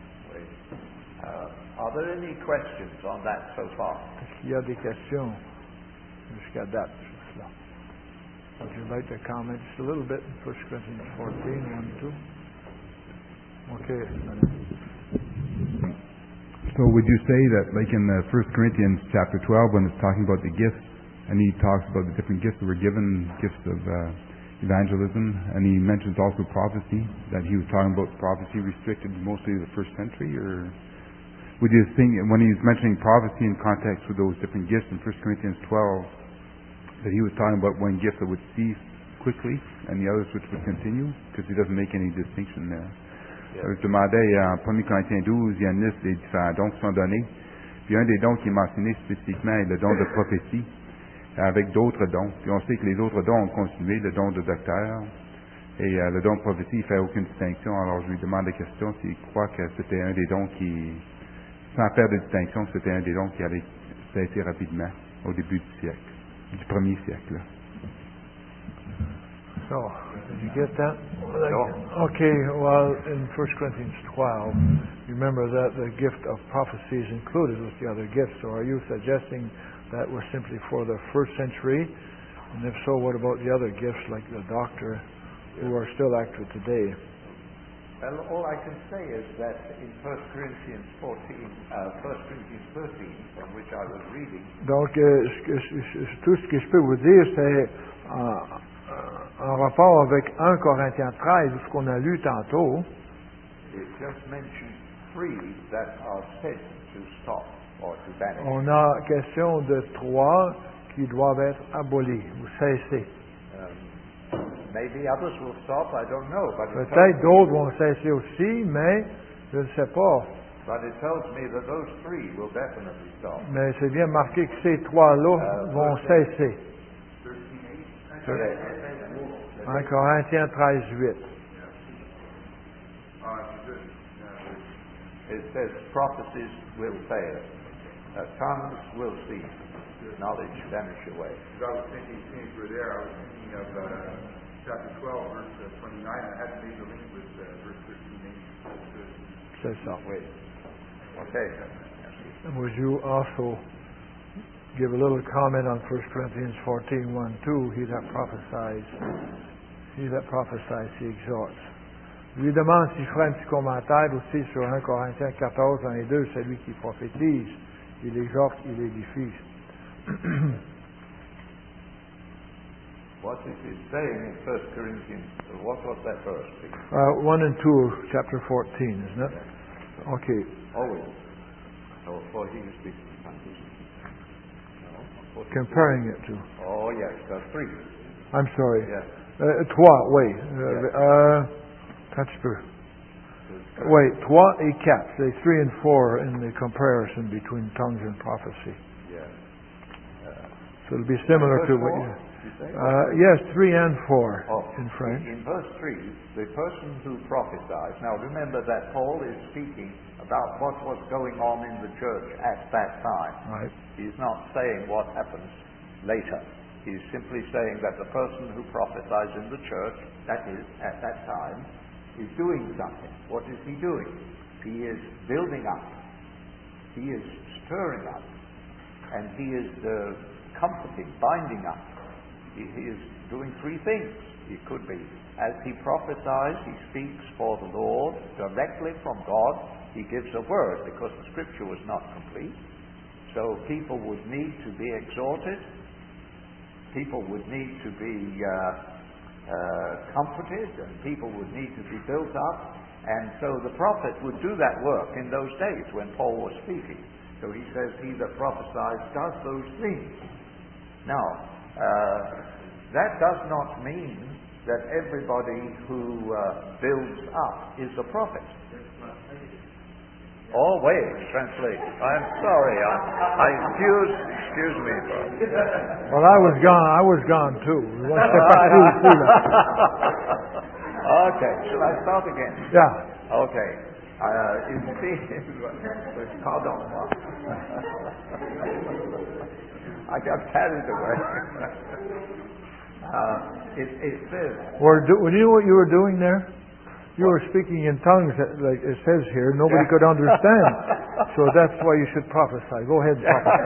Uh, are there any questions on that so far? Est-ce qu'il y a des questions jusqu'à date sur cela? Would you like to comment just a little bit in First Corinthians fourteen, one, two? Okay. So would you say that, like in uh, First Corinthians chapter twelve, when it's talking about the gifts, and he talks about the different gifts that were given, gifts of uh, evangelism, and he mentions also prophecy, that he was talking about prophecy restricted mostly to the first century, or would you think, when he's mentioning prophecy in context with those different gifts in First Corinthians twelve, that he was talking about one gift that would cease quickly, and the others which would continue? Because he doesn't make any distinction there. Je demandais en premier Corinthiens douze, il y a neuf des différents dons qui sont donnés. Puis un des dons qui est mentionné spécifiquement est le don de prophétie, avec d'autres dons. Puis on sait que les autres dons ont continué, le don de docteur. Et euh, le don de prophétie, il ne fait aucune distinction. Alors je lui demande la question s'il croit que c'était un des dons qui, sans faire de distinction, c'était un des dons qui allait cesser rapidement au début du siècle, du premier siècle. So, did you get that? Okay, well, in First Corinthians twelve, remember that the gift of prophecy is included with the other gifts. So are you suggesting that were simply for the first century? And if so, what about the other gifts like the doctor who are still active today? Well, all I can say is that in First Corinthians fourteen, uh, First Corinthians thirteen, from which I was reading, Donc, euh, ce que- ce- ce- tout ce que je peux vous dire, c'est en, en rapport avec un Corinthiens treize, ce qu'on a lu tantôt. it just mentions three that are said to stop or to vanish. On a question de trois qui doivent être abolis ou cessés. Um, maybe others will stop, I don't know, but it, Peut-être tells d'autres me, vont cesser aussi, mais je ne sais pas. but it tells me that those three will definitely stop. Mais c'est bien marqué que ces trois-là vont cesser. Yes. En Corinthiens treize, huit. It says prophecies will fail, uh, tongues will cease, knowledge vanish away. As I was thinking, since we're there, I was thinking of uh, chapter twelve, verse uh, twenty-nine. I hadn't made the link with uh, verse thirteen. C'est ça. Wait. Okay. And would you also give a little comment on First Corinthians fourteen, one, two? He that prophesies, he that prophesies, he exhorts. Je lui demande s'il ferait un petit commentaire aussi sur un Corinthiens quatorze, un et deux, celui qui prophétise, il exhorte, il édifie. What is it saying in First Corinthians? What was that verse? Please? Uh, one and two of chapter fourteen, isn't it? Okay. Always. Oh, for he who speaks in tongues. No. Comparing it to. Oh yes, the three. I'm sorry. Yes. Euh, trois, oui. Euh, euh, un petit peu. Oui, trois et quatre. C'est three and four in the comparison between tongues and prophecy. Yes. Uh, So it'll be similar Verse to what four, you... you say? Uh, yes, three and four Oh, in French. In verse three, the person who prophesies. Now remember that Paul is speaking about what was going on in the church at that time. Right. He's not saying what happens later. He's simply saying that the person who prophesies in the church, that is, at that time, is doing something. What is he doing? He is building up. He is stirring up. And he is uh, comforting, binding up. He, he is doing three things. He could be, as he prophesies, he speaks for the Lord directly from God. He gives a word because the scripture was not complete. So people would need to be exhorted. People would need to be uh, uh, comforted, and people would need to be built up. And so the prophet would do that work in those days when Paul was speaking. So he says, he that prophesies does those things. Now, uh, that does not mean that everybody who uh, builds up is a prophet. Always translated. I'm sorry. I, I excuse, excuse me. Well, I was gone. I was gone too. J'étais parti aussi, là. Okay. Shall I start again? Yeah. Okay. Uh, you see, pardon moi. I got carried away. uh, it, it says. Were do, you know what you were doing there? You were speaking in tongues, like it says here. Nobody could understand. So that's why you should prophesy. Go ahead and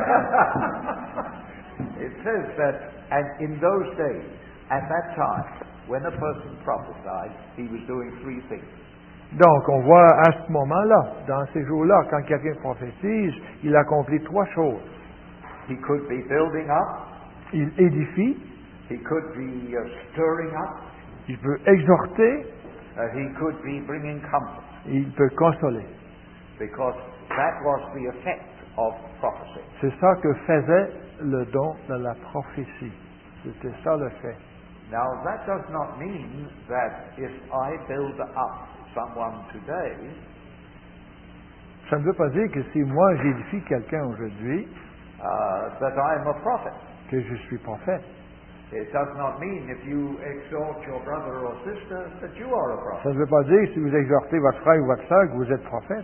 prophesy. It says that, and in those days, at that time, when a person prophesied, he was doing three things. Donc, on voit à ce moment-là, dans ces jours-là, quand quelqu'un prophétise, il accomplit trois choses. He could be building up. Il édifie. He could be uh, stirring up. Il peut exhorter. Uh, he could be bringing comfort. Il peut consoler. Because that was the effect of prophecy. C'est ça que faisait le don de la prophétie. C'était ça le fait. Now, that does not mean that if I build up someone today, ça ne veut pas dire que si moi j'édifie quelqu'un aujourd'hui, uh, that I am a prophet. que je suis prophète. It does not mean if you exhort your brother or sister that you are a Ça prophet. ne veut pas dire si vous exhortez votre frère ou votre sœur que vous êtes prophète.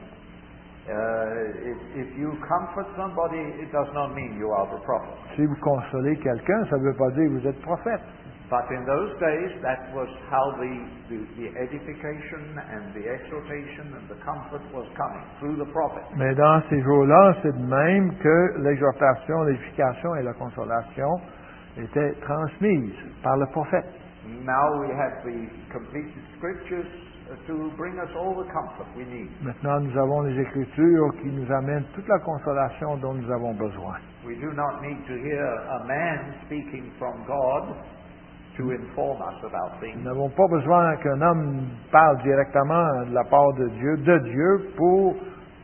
Uh, if, if you comfort somebody, it does not mean you are the prophet. Si vous consolez quelqu'un, ça ne veut pas dire que vous êtes prophète. But in those days, that was how the, the, the edification and the exhortation and the comfort was coming, through the prophet. Mais dans ces jours-là, c'est de même que l'exhortation, l'édification et la consolation étaient transmises par le prophète. Now we have the completed scriptures to bring us all the comfort we need. Maintenant, nous avons les Écritures qui nous amènent toute la consolation dont nous avons besoin. We do not need to hear a man speaking from God to inform us about things. Nous n'avons pas besoin qu'un homme parle directement de la part de Dieu, de Dieu, pour,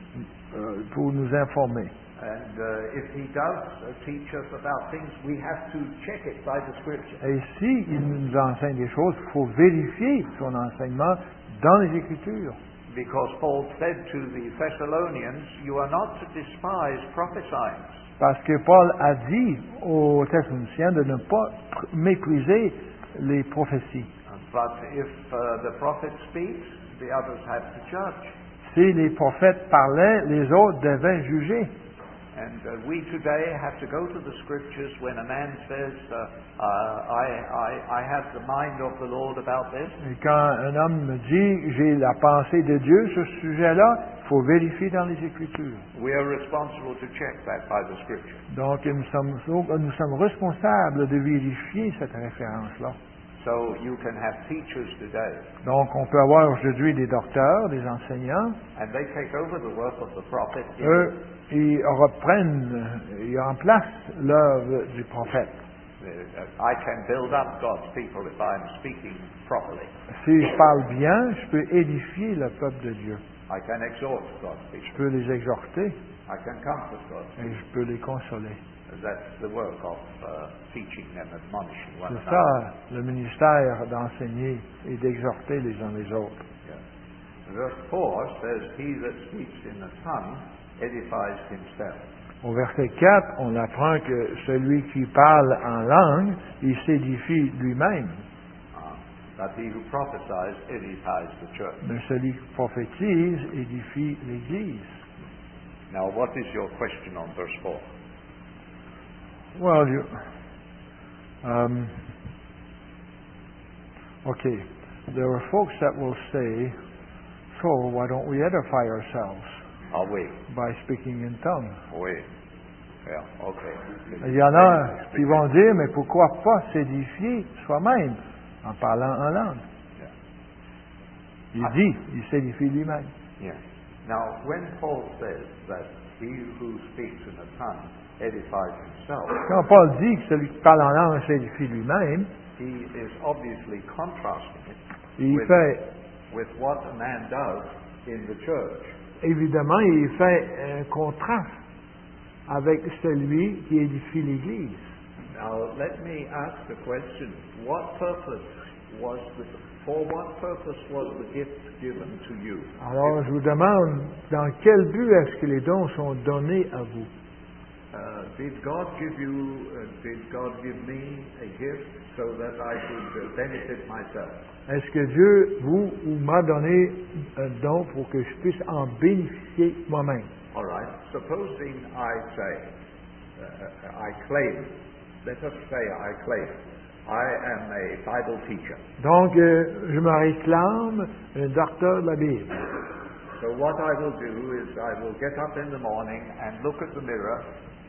euh, pour nous informer. And uh, if he does uh, teach us about things, we have to check it by the scripture. Et si il nous enseigne des choses, il faut vérifier son enseignement dans les Écritures. Because Paul said to the Thessalonians, you are not to despise prophesying. Parce que Paul a dit aux Thessaloniciens de ne pas mépriser les prophéties. But if uh, the prophet speaks, the others have to judge. Si les prophètes parlaient, les autres devaient juger. And uh, we today have to go to the scriptures when a man says, uh, uh, I, I, I have the mind of the Lord about this. Et quand un homme me dit, j'ai la pensée de Dieu sur ce sujet-là, il faut vérifier dans les Écritures. We are responsible to check that by the scripture. Donc, nous sommes, nous sommes responsables de vérifier cette référence-là. So you can have teachers today, Donc, on peut avoir aujourd'hui des docteurs, des enseignants. and they take over the work of the prophet. in- Eux, ils reprennent, ils remplacent l'œuvre du prophète. Uh, I can build up God's people if I'm speaking properly. Si je parle bien, je peux édifier le peuple de Dieu. I can exhort God's Je people. peux les exhorter I can comfort God's et people. je peux les consoler. That's the work of uh, teaching and admonishing one C'est another. ça, le ministère d'enseigner et d'exhorter les uns les autres. Yeah. Verse four says, he that speaks in the tongue edifies himself. Au verset quatre, on apprend que celui qui parle en langue, il s'édifie lui-même. Uh, but he who prophesies edifies the church. Mais celui qui prophétise édifie l'Église. Now, what is your question on verse four? Well, you, um, okay, there are folks that will say, so why don't we edify ourselves Ah oui, by speaking in tongues? oui. Yeah, okay. Il y en a qui vont dire, mais pourquoi pas s'édifier soi-même en parlant en langue? Il dit, il s'édifie lui-même. Yeah. Now, when Paul says that he who speaks in a tongue edifies himself, Quand Paul dit que celui qui parle en langue s'édifie lui-même, he is obviously contrasting it il with, fait, with what a man does in the church. évidemment, il fait un contraste avec celui qui édifie l'Église. Now, let me ask the question: What purpose was the, for what purpose was the gift given to you? Alors, je vous demande, dans quel but est-ce que les dons sont donnés à vous? Uh, did God give you? Uh, did God give me a gift so that I could uh, benefit myself? Est-ce que Dieu vous ou m'a donné un don pour que je puisse en bénéficier moi-même? All right. Supposing I say, uh, I claim. Let us say I claim. I am a Bible teacher. Donc, euh, je me réclame un docteur de la Bible. So what I will do is I will get up in the morning and look at the mirror.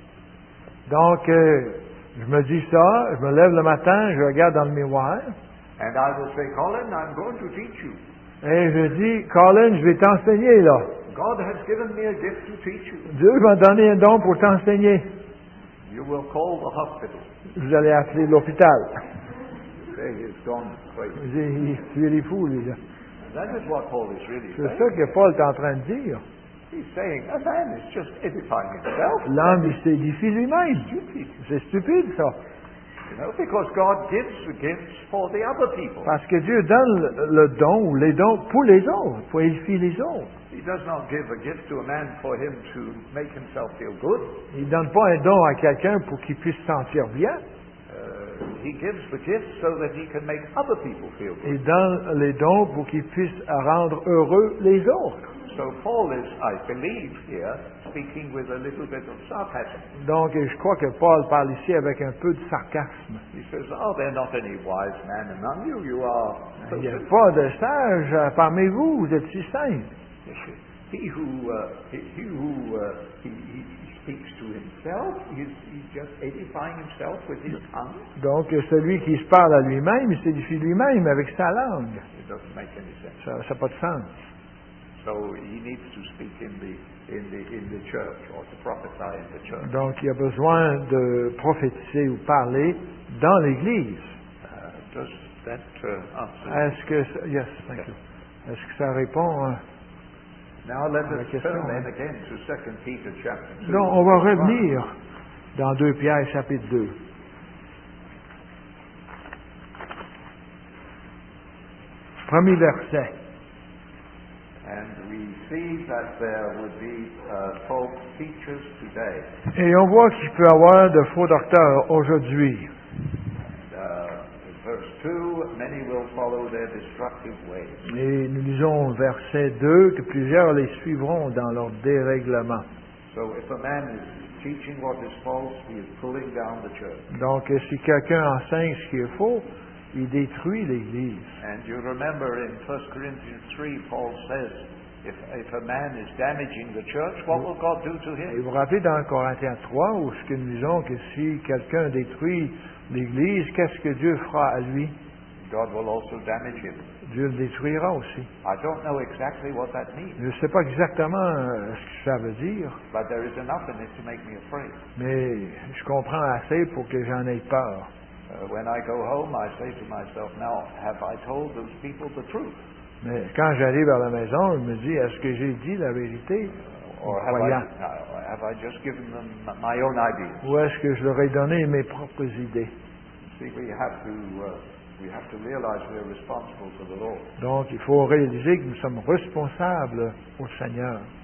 Donc, euh, je me dis ça, je me lève le matin, je regarde dans le miroir, And I will say, Colin, I'm going to teach you. et je dis, Colin, je vais t'enseigner là. God has given me a gift to teach you. Dieu m'a donné un don pour t'enseigner. You will call the hospital. Vous allez appeler l'hôpital. Say he's gone crazy. J'ai- Tu es les fous, les gens. That is what Paul is really C'est saying. ça que Paul est en train de dire. He's saying a man is just edifying himself. L'homme, il s'édifie lui-même. Stupid. C'est stupide, ça. You know, because God gives the gifts for the other people. Parce que Dieu donne le, le don ou les dons pour les autres, pour édifier les autres. He does not give a gift to a man for him to make himself feel good. Il ne donne pas un don à quelqu'un pour qu'il puisse se sentir bien. Uh, he gives the gifts so that he can make other people feel good. Il donne les dons pour qu'il puisse rendre heureux les autres. So Paul is, I believe, here speaking with a little bit of sarcasm. Donc, je crois que Paul parle ici avec un peu de sarcasme. He says, "Are there not any wise men among you? You are so Il n'y a simple." pas de sage euh, parmi vous, vous êtes si simples. He who uh, he, he who uh, he, he speaks to himself, he's, he's just edifying himself with his tongue. Donc, celui qui se parle à lui-même, il s'édifie lui-même avec sa langue. It doesn't make any sense. Ça n'a pas de sens. So he needs to speak in the in the in the church or to prophesy in the church. Donc, il y a besoin de prophétiser ou parler dans l'Église. Uh, does that uh, answer? Est-ce que... ça- Yes, thank you. Est-ce que ça répond... hein? Now let la us question, turn then hein. again to Second Peter chapter two. Donc, on va verse one. revenir dans deux Pierre chapitre deux. Premier verset. And we see that there would be uh, false teachers today. Et on voit qu'il peut y avoir de faux docteurs aujourd'hui. Uh, in verse two, many will follow their destructive ways. Et nous lisons au verset deux que plusieurs les suivront dans leur dérèglement. So if a man is teaching what is false, he is pulling down the church. Donc, si quelqu'un enseigne ce qui est faux, il détruit l'Église. And you remember in First Corinthians three, Paul says, if, if a man is damaging the church, what will God do to Et him? vous vous rappelez dans Corinthiens trois, où ce que nous disons que si quelqu'un détruit l'Église, qu'est-ce que Dieu fera à lui? God will also damage him. Dieu le détruira aussi. I don't know exactly what that means, Je ne sais pas exactement euh, ce que ça veut dire, but there is enough in it to make me afraid. mais je comprends assez pour que j'en aie peur. Uh, when I go home, I say to myself, now, have I told those people the truth? Mais quand j'arrive à la maison, je me dis, est-ce que j'ai dit la vérité aux Or have I, croyants? uh, have I just given them my own ideas? Ou est-ce que je leur ai donné mes propres idées? See, we have to, uh, we have to realize we are responsible to the Lord. Donc, il faut réaliser que nous sommes responsables au Seigneur.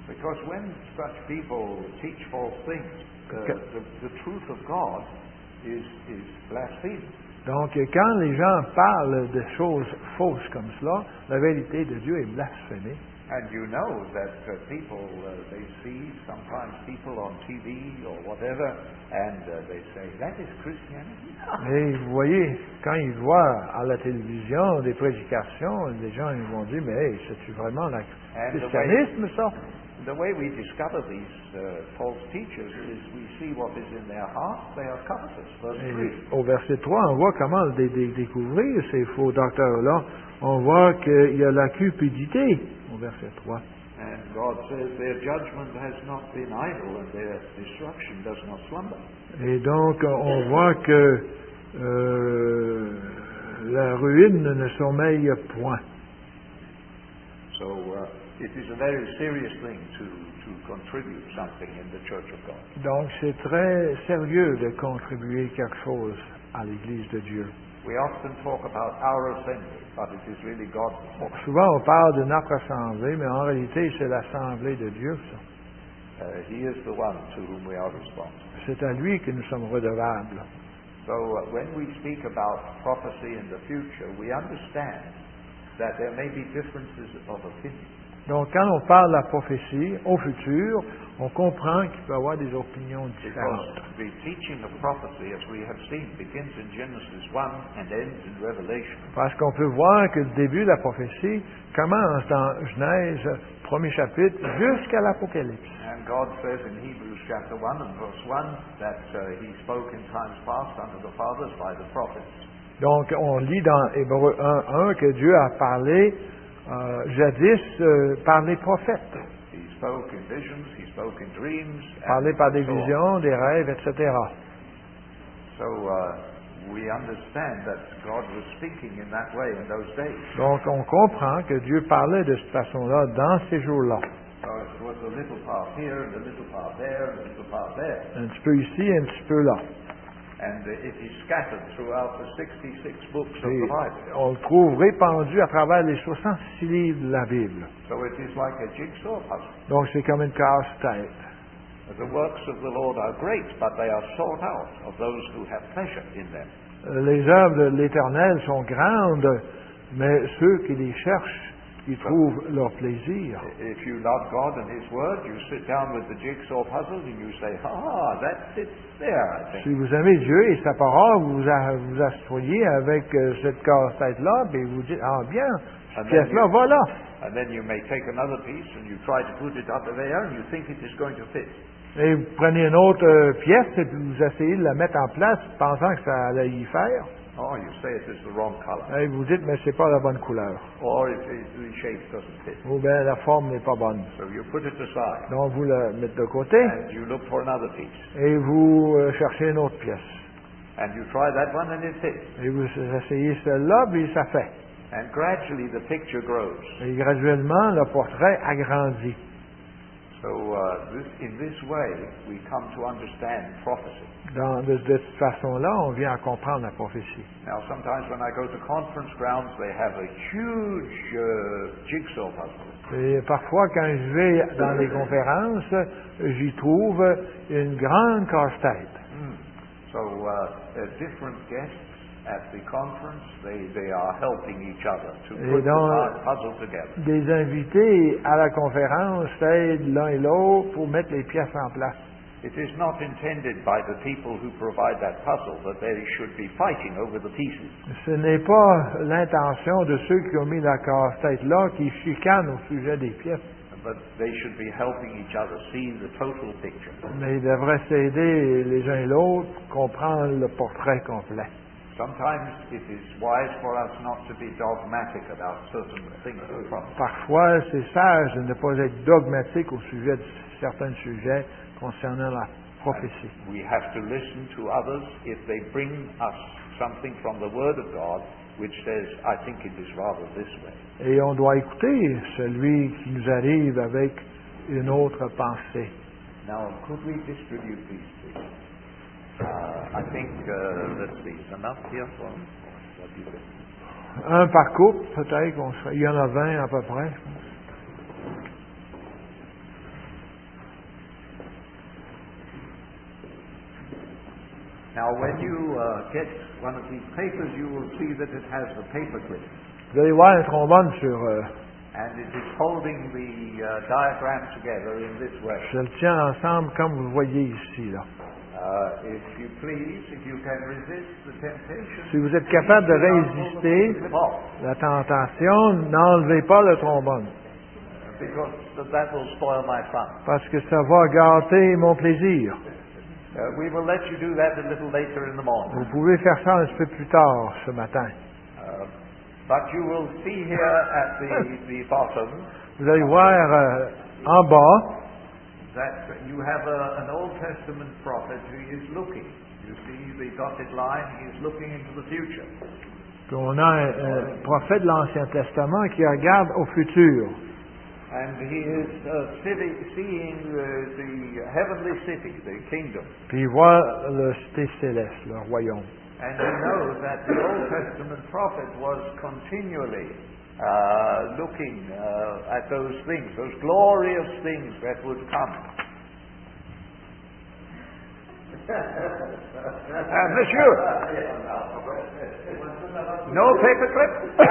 Because when such people teach false things, uh, Okay. the, the truth of God is, is blasphemed. Donc, quand les gens parlent de choses fausses comme cela, la vérité de Dieu est blasphémée. And you know that uh, people, uh, they see sometimes people on T V or whatever, and uh, they say, that is Christianity. Et vous voyez, quand ils voient à la télévision des prédications, les gens ils vont dire, mais hey, c'est-tu vraiment le christianisme, ça? The way we discover these uh, false teachers is we see what is in their hearts. They are covetous. Verse Et three. au verset trois, on voit comment dé- dé- découvrir ces faux docteurs-là. On voit qu'il y a la cupidité, au verset trois. And God says their judgment has not been idle and their destruction does not slumber. Et donc, on voit que euh, la ruine ne sommeille point. So uh, it is a very serious thing to, to contribute something in the Church of God. Donc, c'est très sérieux de contribuer quelque chose à l'Église de Dieu. We often talk about our assembly, but it is really God's Bon, assembly. souvent, on parle de notre assemblée, mais en réalité, c'est l'assemblée de Dieu, ça. Uh, he is the one to whom we are responsible. C'est à lui que nous sommes redevables. So uh, when we speak about prophecy in the future, we understand that there may be differences of opinion. Donc, quand on parle de la prophétie au futur, on comprend qu'il peut y avoir des opinions Because différentes. the teaching of prophecy, as we have seen, begins in Genesis one and ends in Revelation. Parce qu'on peut voir que le début de la prophétie commence dans Genèse, premier chapitre, jusqu'à l'Apocalypse. And God says in Hebrews chapter one and verse one that uh, He spoke in times past unto the fathers by the prophets. Donc, on lit dans Hébreux un un que Dieu a parlé euh, jadis euh, par les prophètes, He spoke in visions, He spoke in dreams, parlé and par des so on. visions, des rêves, et cetera. So uh, we understand that God was speaking in that way in those days. Donc, on comprend que Dieu parlait de cette façon-là dans ces jours-là. So it was a little part here and a little part there and a little part there. Un petit peu ici, un petit peu là. And uh, it is scattered throughout the sixty-six books of Et the Bible. on le trouve répandu à travers les soixante-six livres de la Bible. So it is like a jigsaw puzzle. Donc, c'est comme une casse-tête. The works of the Lord are great, but they are sought out of those who have pleasure in them. Les œuvres de l'Éternel sont grandes, mais ceux qui les cherchent, ils trouvent leur plaisir. If you love God and His Word, you sit down with the jigsaw puzzle and you say, ah, that fits there, I think. Si vous aimez Dieu et sa parole, vous vous vous asseyez avec euh, cette casse-tête-là, et vous dites, ah bien, cette pièce-là, voilà. And then you may take another piece and you try to put it up there and you think it is going to fit. Et vous prenez une autre euh, pièce et puis vous essayez de la mettre en place, pensant que ça allait y faire. Oh, you say it is the wrong color. Et vous dites, mais c'est pas la bonne couleur. Or it, it, the shape doesn't fit. Ou bien la forme n'est pas bonne. So you put it aside Donc vous la mettez de côté and you look for another piece. et vous euh, cherchez une autre pièce. And you try that one and it fits. Et vous essayez celle-là, puis ça fait. And gradually the picture grows. Et graduellement, le portrait agrandit. So uh, this, in this way, we come to understand prophecy. Dans- de, de cette façon-là, on vient à comprendre la prophétie. Now, sometimes when I go to conference grounds, they have a huge uh, jigsaw puzzle. Et parfois, quand je vais dans les conférences, j'y trouve une grande casse-tête. So uh, uh, different guests at the conference, they, they are helping each other to Et put the donc- pu- puzzle together. Des invités à la conférence s'aident l'un et l'autre pour mettre les pièces en place. It is not intended by the people who provide that puzzle that they should be fighting over the pieces. Ce n'est pas l'intention de ceux qui ont mis la casse-tête là qui chicanent au sujet des pièces, But they should be helping each other see the total picture. mais ils devraient s'aider les uns et l'autre pour comprendre le portrait complet. Sometimes it is wise for us not to be dogmatic about certain things in prophecy. Parfois, c'est sage de ne pas être dogmatique au sujet de certains sujets concernant la prophétie. We have to listen to others if they bring us something from the Word of God which says, I think it is rather this way. Et on doit écouter celui qui nous arrive avec une autre pensée. Now, could we distribute these, please? Uh, I think, uh, let's see, is enough here for what do you think? Un par couple, peut-être, qu'on serait- il y en a vingt à peu près. Now, when you uh, get one of these papers, you will see that it has a paperclip, Vous allez voir un trombone sur... euh, and it is holding the uh, diagram together in this way. je le tiens ensemble comme vous le voyez ici, là. Uh, if you please, if you can resist the temptation, Si vous êtes capable de résister clip off, la tentation, n'enlevez pas le trombone, because that will spoil my fun. parce que ça va gâter mon plaisir. Uh, we will let you do that a little later in the morning. Vous pouvez faire ça un petit peu plus tard ce matin. Uh, but you will see here at the, the bottom Vous allez voir euh, en bas that you have a, an Old Testament prophet who is looking. You see the dotted line, he is looking into the future. qu'on a un, un prophète de l'Ancien Testament qui regarde au futur. And he is uh, city, seeing uh, the heavenly city, the kingdom. Puis il voit le cité céleste, le royaume. And he knows that the Old Testament prophet was continually uh, looking uh, at those things, those glorious things that would come. Uh, monsieur, no paperclip?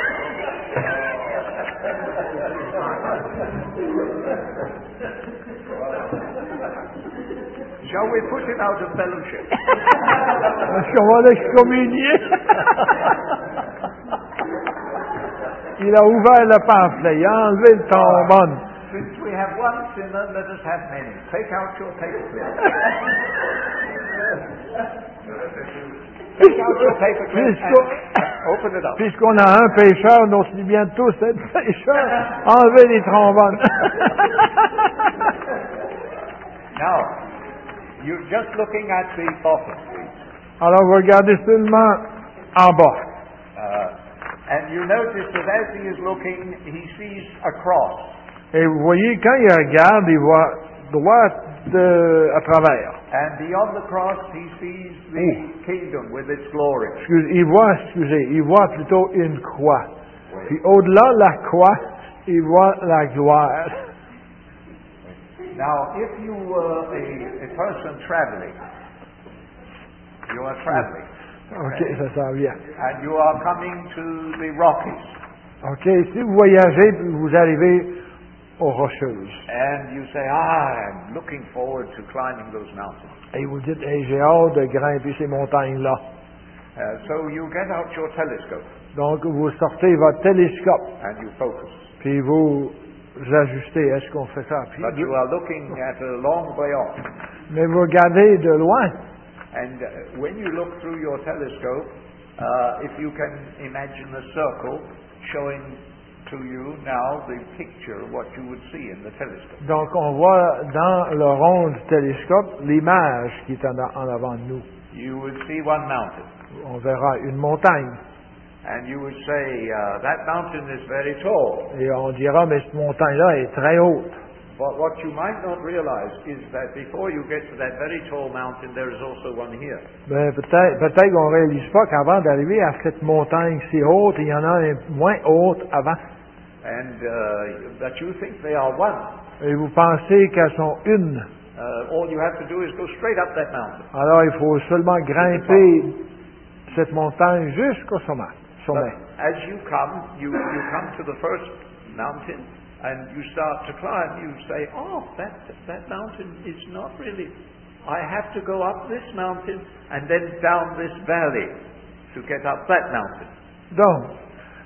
Shall we put him out of fellowship? Est-ce qu'on va l'excommunier? Il a ouvert le pamphlet, il a enlevé le trombone. Since we have one sinner, let us have many. Take out your paperclip. Take out your paperclip and open it up. Puisqu'on a un pécheur, nous sommes bientôt sept pécheurs, enlevez les trombones. Now, you're just looking at the bottom, please. Alors, vous regardez seulement en bas. Uh, and you notice that as he is looking, he sees a cross. Et vous voyez, quand il regarde, il voit droit de, à travers. And beyond the cross, he sees the kingdom with its glory. Excuse, il voit, excusez, il voit plutôt une croix. Puis au-delà de la croix, il voit la gloire. Now, if you were a, a person traveling, you are traveling, OK, ça s'en vient. and you are coming to the Rockies, OK, si vous voyagez, puis vous arrivez aux Rocheuses, and you say, ah, I'm looking forward to climbing those mountains. et vous dites, hey, j'ai hâte de grimper ces montagnes-là. Uh, so you get out your telescope, Donc, vous sortez votre télescope, and you focus. puis vous ajustez. Est-ce qu'on fait ça? Puis, But you are looking at a long way off. mais vous regardez de loin. And uh, when you look through your telescope, uh, if you can imagine a circle showing to you now the picture, what you would see in the telescope. Donc, on voit dans le rond du télescope l'image qui est en, en avant de nous. You would see one mountain, On verra une montagne. and you would say, uh, that mountain is very tall. Et on dira, mais cette montagne-là est très haute. But what you might not realize is that before you get to that very tall mountain, there is also one here. Mais peut-être, peut-être qu'on ne réalise pas qu'avant d'arriver à cette montagne si haute, il y en a une moins haute avant. And uh, that you think they are one. Et vous pensez qu'elles sont une. Uh, all you have to do is go straight up that mountain. Alors, il faut seulement grimper cette montagne jusqu'au sommet. But sommet. as you come, you, you come to the first mountain, and you start to climb. You say, oh, that, that mountain is not really... I have to go up this mountain and then down this valley to get up that mountain. Donc,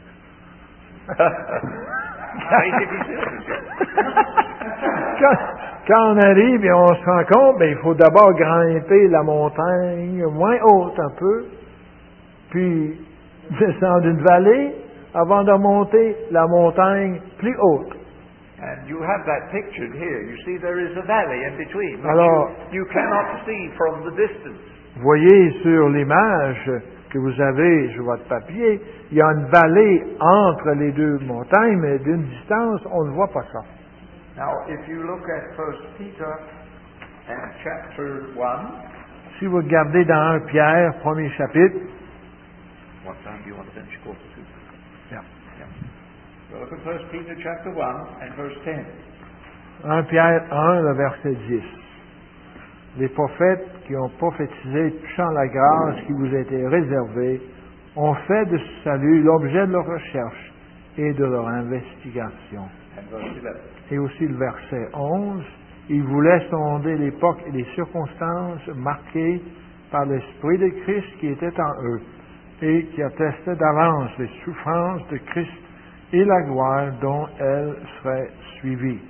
Very difficile. quand, quand on arrive et on se rend compte, ben, il faut d'abord grimper la montagne moins haute un peu, puis descendre une vallée avant de monter la montagne plus haute. And you have that pictured here. You see there is a valley in between, which Alors, you, you cannot see from the distance. vous voyez sur l'image que vous avez sur votre papier, il y a une vallée entre les deux montagnes, mais d'une distance, on ne voit pas ça. Now, if you look at First Peter and chapter one, Si vous regardez dans un Pierre, premier chapitre, what time do you want to finish quarter two? Yeah. Yeah. So look at First Peter chapter one and verse ten. un Pierre un, le verset dix. les prophètes qui ont prophétisé touchant la grâce qui vous a été réservée ont fait de ce salut l'objet de leur recherche et de leur investigation. And verse eleven. Et aussi le verset onze, ils voulaient sonder l'époque et les circonstances marquées par l'Esprit de Christ qui était en eux et qui attestait d'avance les souffrances de Christ et la gloire dont elles seraient suivies.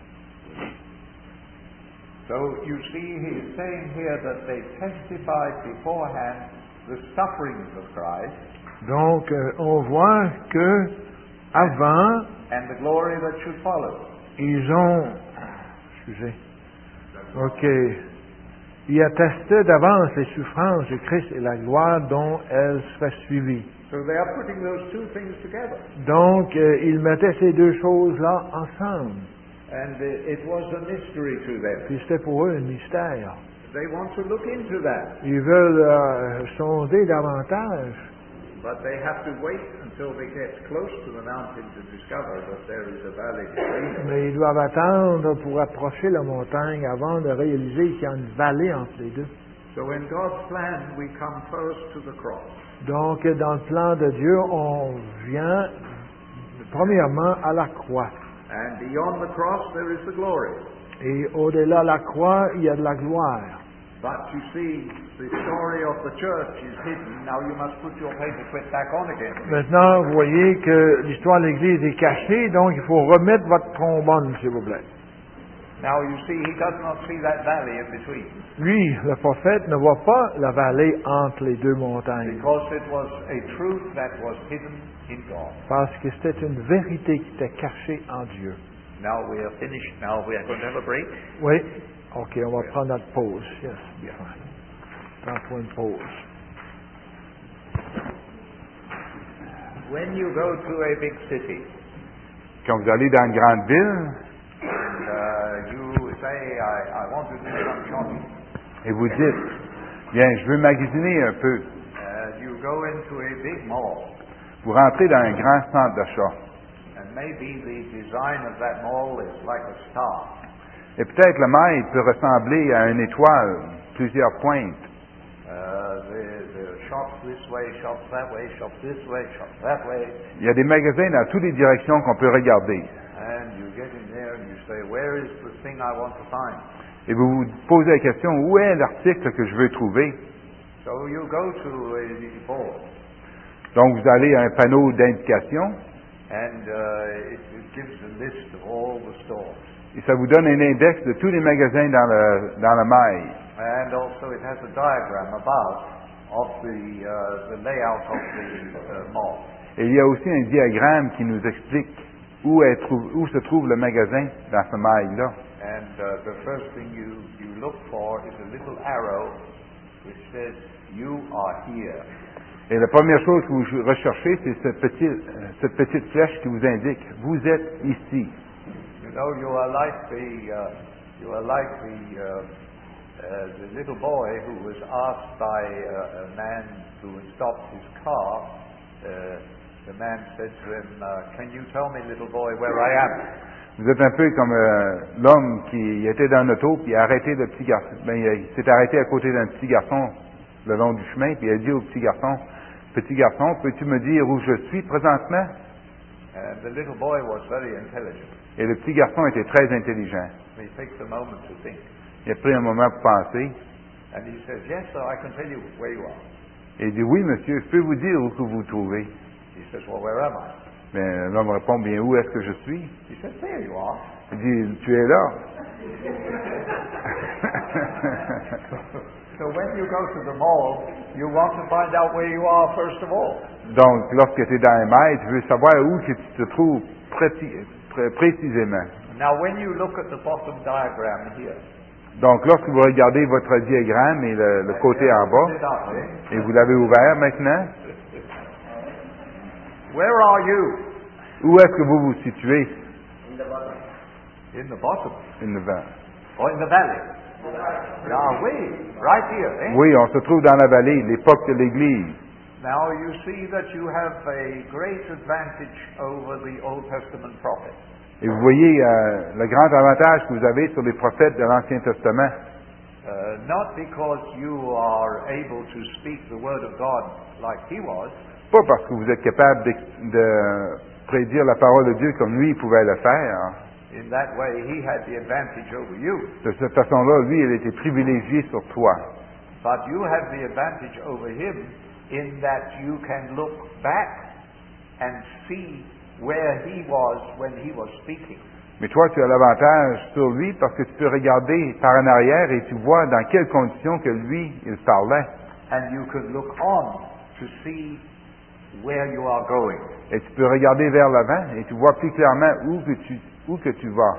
So you see, he is saying here that they testified beforehand the sufferings of Christ Donc, euh, on voit que avant, and the glory that should follow. ils ont, excusez, ok, ils attestaient d'avance les souffrances de Christ et la gloire dont elles seraient suivies. So they are putting those two things together. Donc, euh, ils mettaient ces deux choses-là ensemble. And uh, it was a mystery to them. Puis c'était pour eux un mystère. They want to look into that, Ils veulent euh, sonder davantage. but they have to wait until they get close to the mountain to discover that there is a valley between them. Mais ils doivent attendre pour approcher la montagne avant de réaliser qu'il y a une vallée entre les deux. So in God's plan, we come first to the cross. Donc, dans le plan de Dieu, on vient premièrement à la croix. And beyond the cross, there is the glory. Et au-delà de la croix, il y a de la gloire. But you see, the story of the church is hidden. Now you must put your paperclip back on again. Maintenant, vous voyez que l'histoire de l'Église est cachée, donc il faut remettre votre trombone, s'il vous plaît. Now you see, he does not see that valley in between. Lui, le prophète, ne voit pas la vallée entre les deux montagnes, Because it was a truth that was hidden in God. parce que c'était une vérité qui était cachée en Dieu. Now we are finished. Now we are going to have a break. Oui. OK, on va prendre notre pause. Yes, bien. Prends pour une pause. When you go to a big city, Quand vous allez dans une grande ville and uh, you say, I, I want to do some shopping, et vous dites, bien, je veux magasiner un peu, uh, you go into a big mall, vous rentrez dans un grand centre d'achat. and maybe the design of that mall is like a star. Et peut-être le mail peut ressembler à une étoile, plusieurs pointes. Uh, the, the shops this way, shops that way, shops this way, shops that way, Il y a des magasins dans toutes les directions qu'on peut regarder. and you get in there and you say, where is the thing I want to find? Et vous vous posez la question, où est l'article que je veux trouver? So you go to a board, Donc vous allez à un panneau d'indication and uh, it, it gives a list of all the stores. et ça vous donne un index de tous les magasins dans le, dans le mail. And also it has a diagram above of the, uh, the layout of the uh, mall. Et il y a aussi un diagramme qui nous explique où, est, où se trouve le magasin dans ce mail-là. And uh, the first thing you, you look for is a little arrow which says, you are here. Et la première chose que vous recherchez, c'est cette petite, cette petite flèche qui vous indique, vous êtes ici. You know, you are like the, uh, you are like the, uh, uh, the little boy who was asked by uh, a man who had stopped his car. Uh, the man said to him, uh, can you tell me, little boy, where I am? Vous êtes un peu comme euh, l'homme qui était dans l'auto, puis il a arrêté le petit garçon. Ben, il s'est arrêté à côté d'un petit garçon le long du chemin, puis il a dit au petit garçon, petit garçon, peux-tu me dire où je suis présentement? And the little boy was very intelligent. Et le petit garçon était très intelligent. He takes a moment to think. Il a pris un moment pour penser. And he says, yes, sir, I can tell you where you are. Et il dit, oui, monsieur, je peux vous dire où que vous vous trouvez. He says, well, where am I? Mais l'homme répond, bien, où est-ce que je suis? He says, there you are. Il dit, tu es là. So when you go to the mall, you want to find out where you are first of all. Donc, lorsque tu es dans un mail, tu veux savoir où que tu te trouves précis- pré- précisément. Now when you look at the bottom diagram here, Donc, lorsque vous regardez votre diagramme et le, le côté en bas, sit up, eh? et vous l'avez ouvert maintenant, Where are you? où est-ce que vous vous situez? In the bottom. In the va- Or in the valley. Now we, right here, eh? Oui, on se trouve dans la vallée, l'époque de l'Église. Now you see that you have a great advantage over the Old Testament prophets. Et vous voyez euh, le grand avantage que vous avez sur les prophètes de l'Ancien Testament. Uh, not because you are able to speak the word of God like he was, Pas parce que vous êtes capable de, de prédire la parole de Dieu comme lui il pouvait le faire. in that way he had the advantage over you. De cette façon-là, lui, il était privilégié sur toi. But you have the advantage over him in that you can look back and see where he was when he was speaking. Mais toi, tu as l'avantage sur lui parce que tu peux regarder par en arrière et tu vois dans quelles conditions que lui, il parlait. And you can look on to see where you are going. Et tu peux regarder vers l'avant et tu vois plus clairement où que tu, où que tu vas.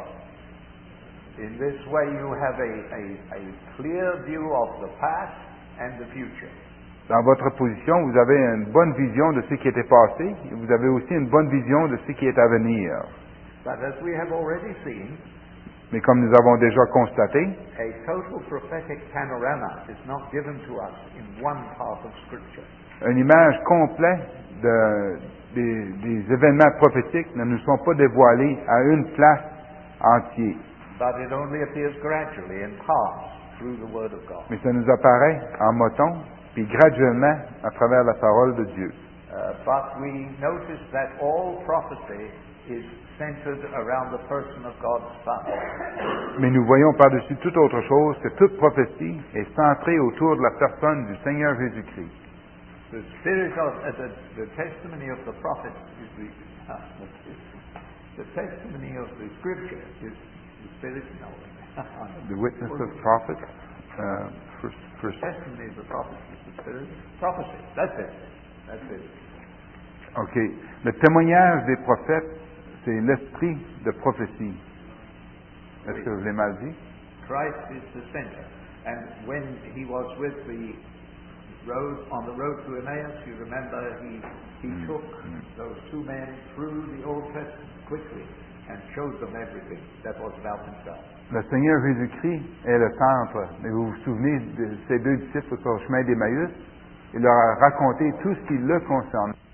In this way you have a, a, a clear view of the past and the future. Dans votre position, vous avez une bonne vision de ce qui était passé et vous avez aussi une bonne vision de ce qui est à venir. But as we have already seen, Mais comme nous avons déjà constaté, a total prophetic panorama is not given to us in one part of Scripture. une image complète de, des, des événements prophétiques ne nous sont pas dévoilés à une place entière. But it only appears gradually in parts through the Word of God. Mais ça nous apparaît en moton, puis graduellement à travers la parole de Dieu. Uh, but we notice that all prophecy is centered around the person of God's Son. Mais nous voyons par-dessus toute autre chose que toute prophétie est centrée autour de la personne du Seigneur Jésus-Christ. The spirit of uh, the, the testimony of the prophet is the uh, the testimony of the Scripture is the spirit. No, The witness of prophet, uh, first, first. testimony of the prophet is the spirit. Prophecy. That's it. That's it. OK. Le témoignage des prophètes, c'est l'esprit de prophétie. Est-ce que je l'ai mal dit? Christ is the center. And when he was with the road on the road to Emmaus, you remember he he Mm. took those two men through the Old Testament quickly and showed them everything that was about himself. Le Seigneur Jésus-Christ est le centre. Mais vous vous souvenez de ces deux disciples sur le chemin d'Emmaüs? Il leur a raconté tout ce qui le concerne.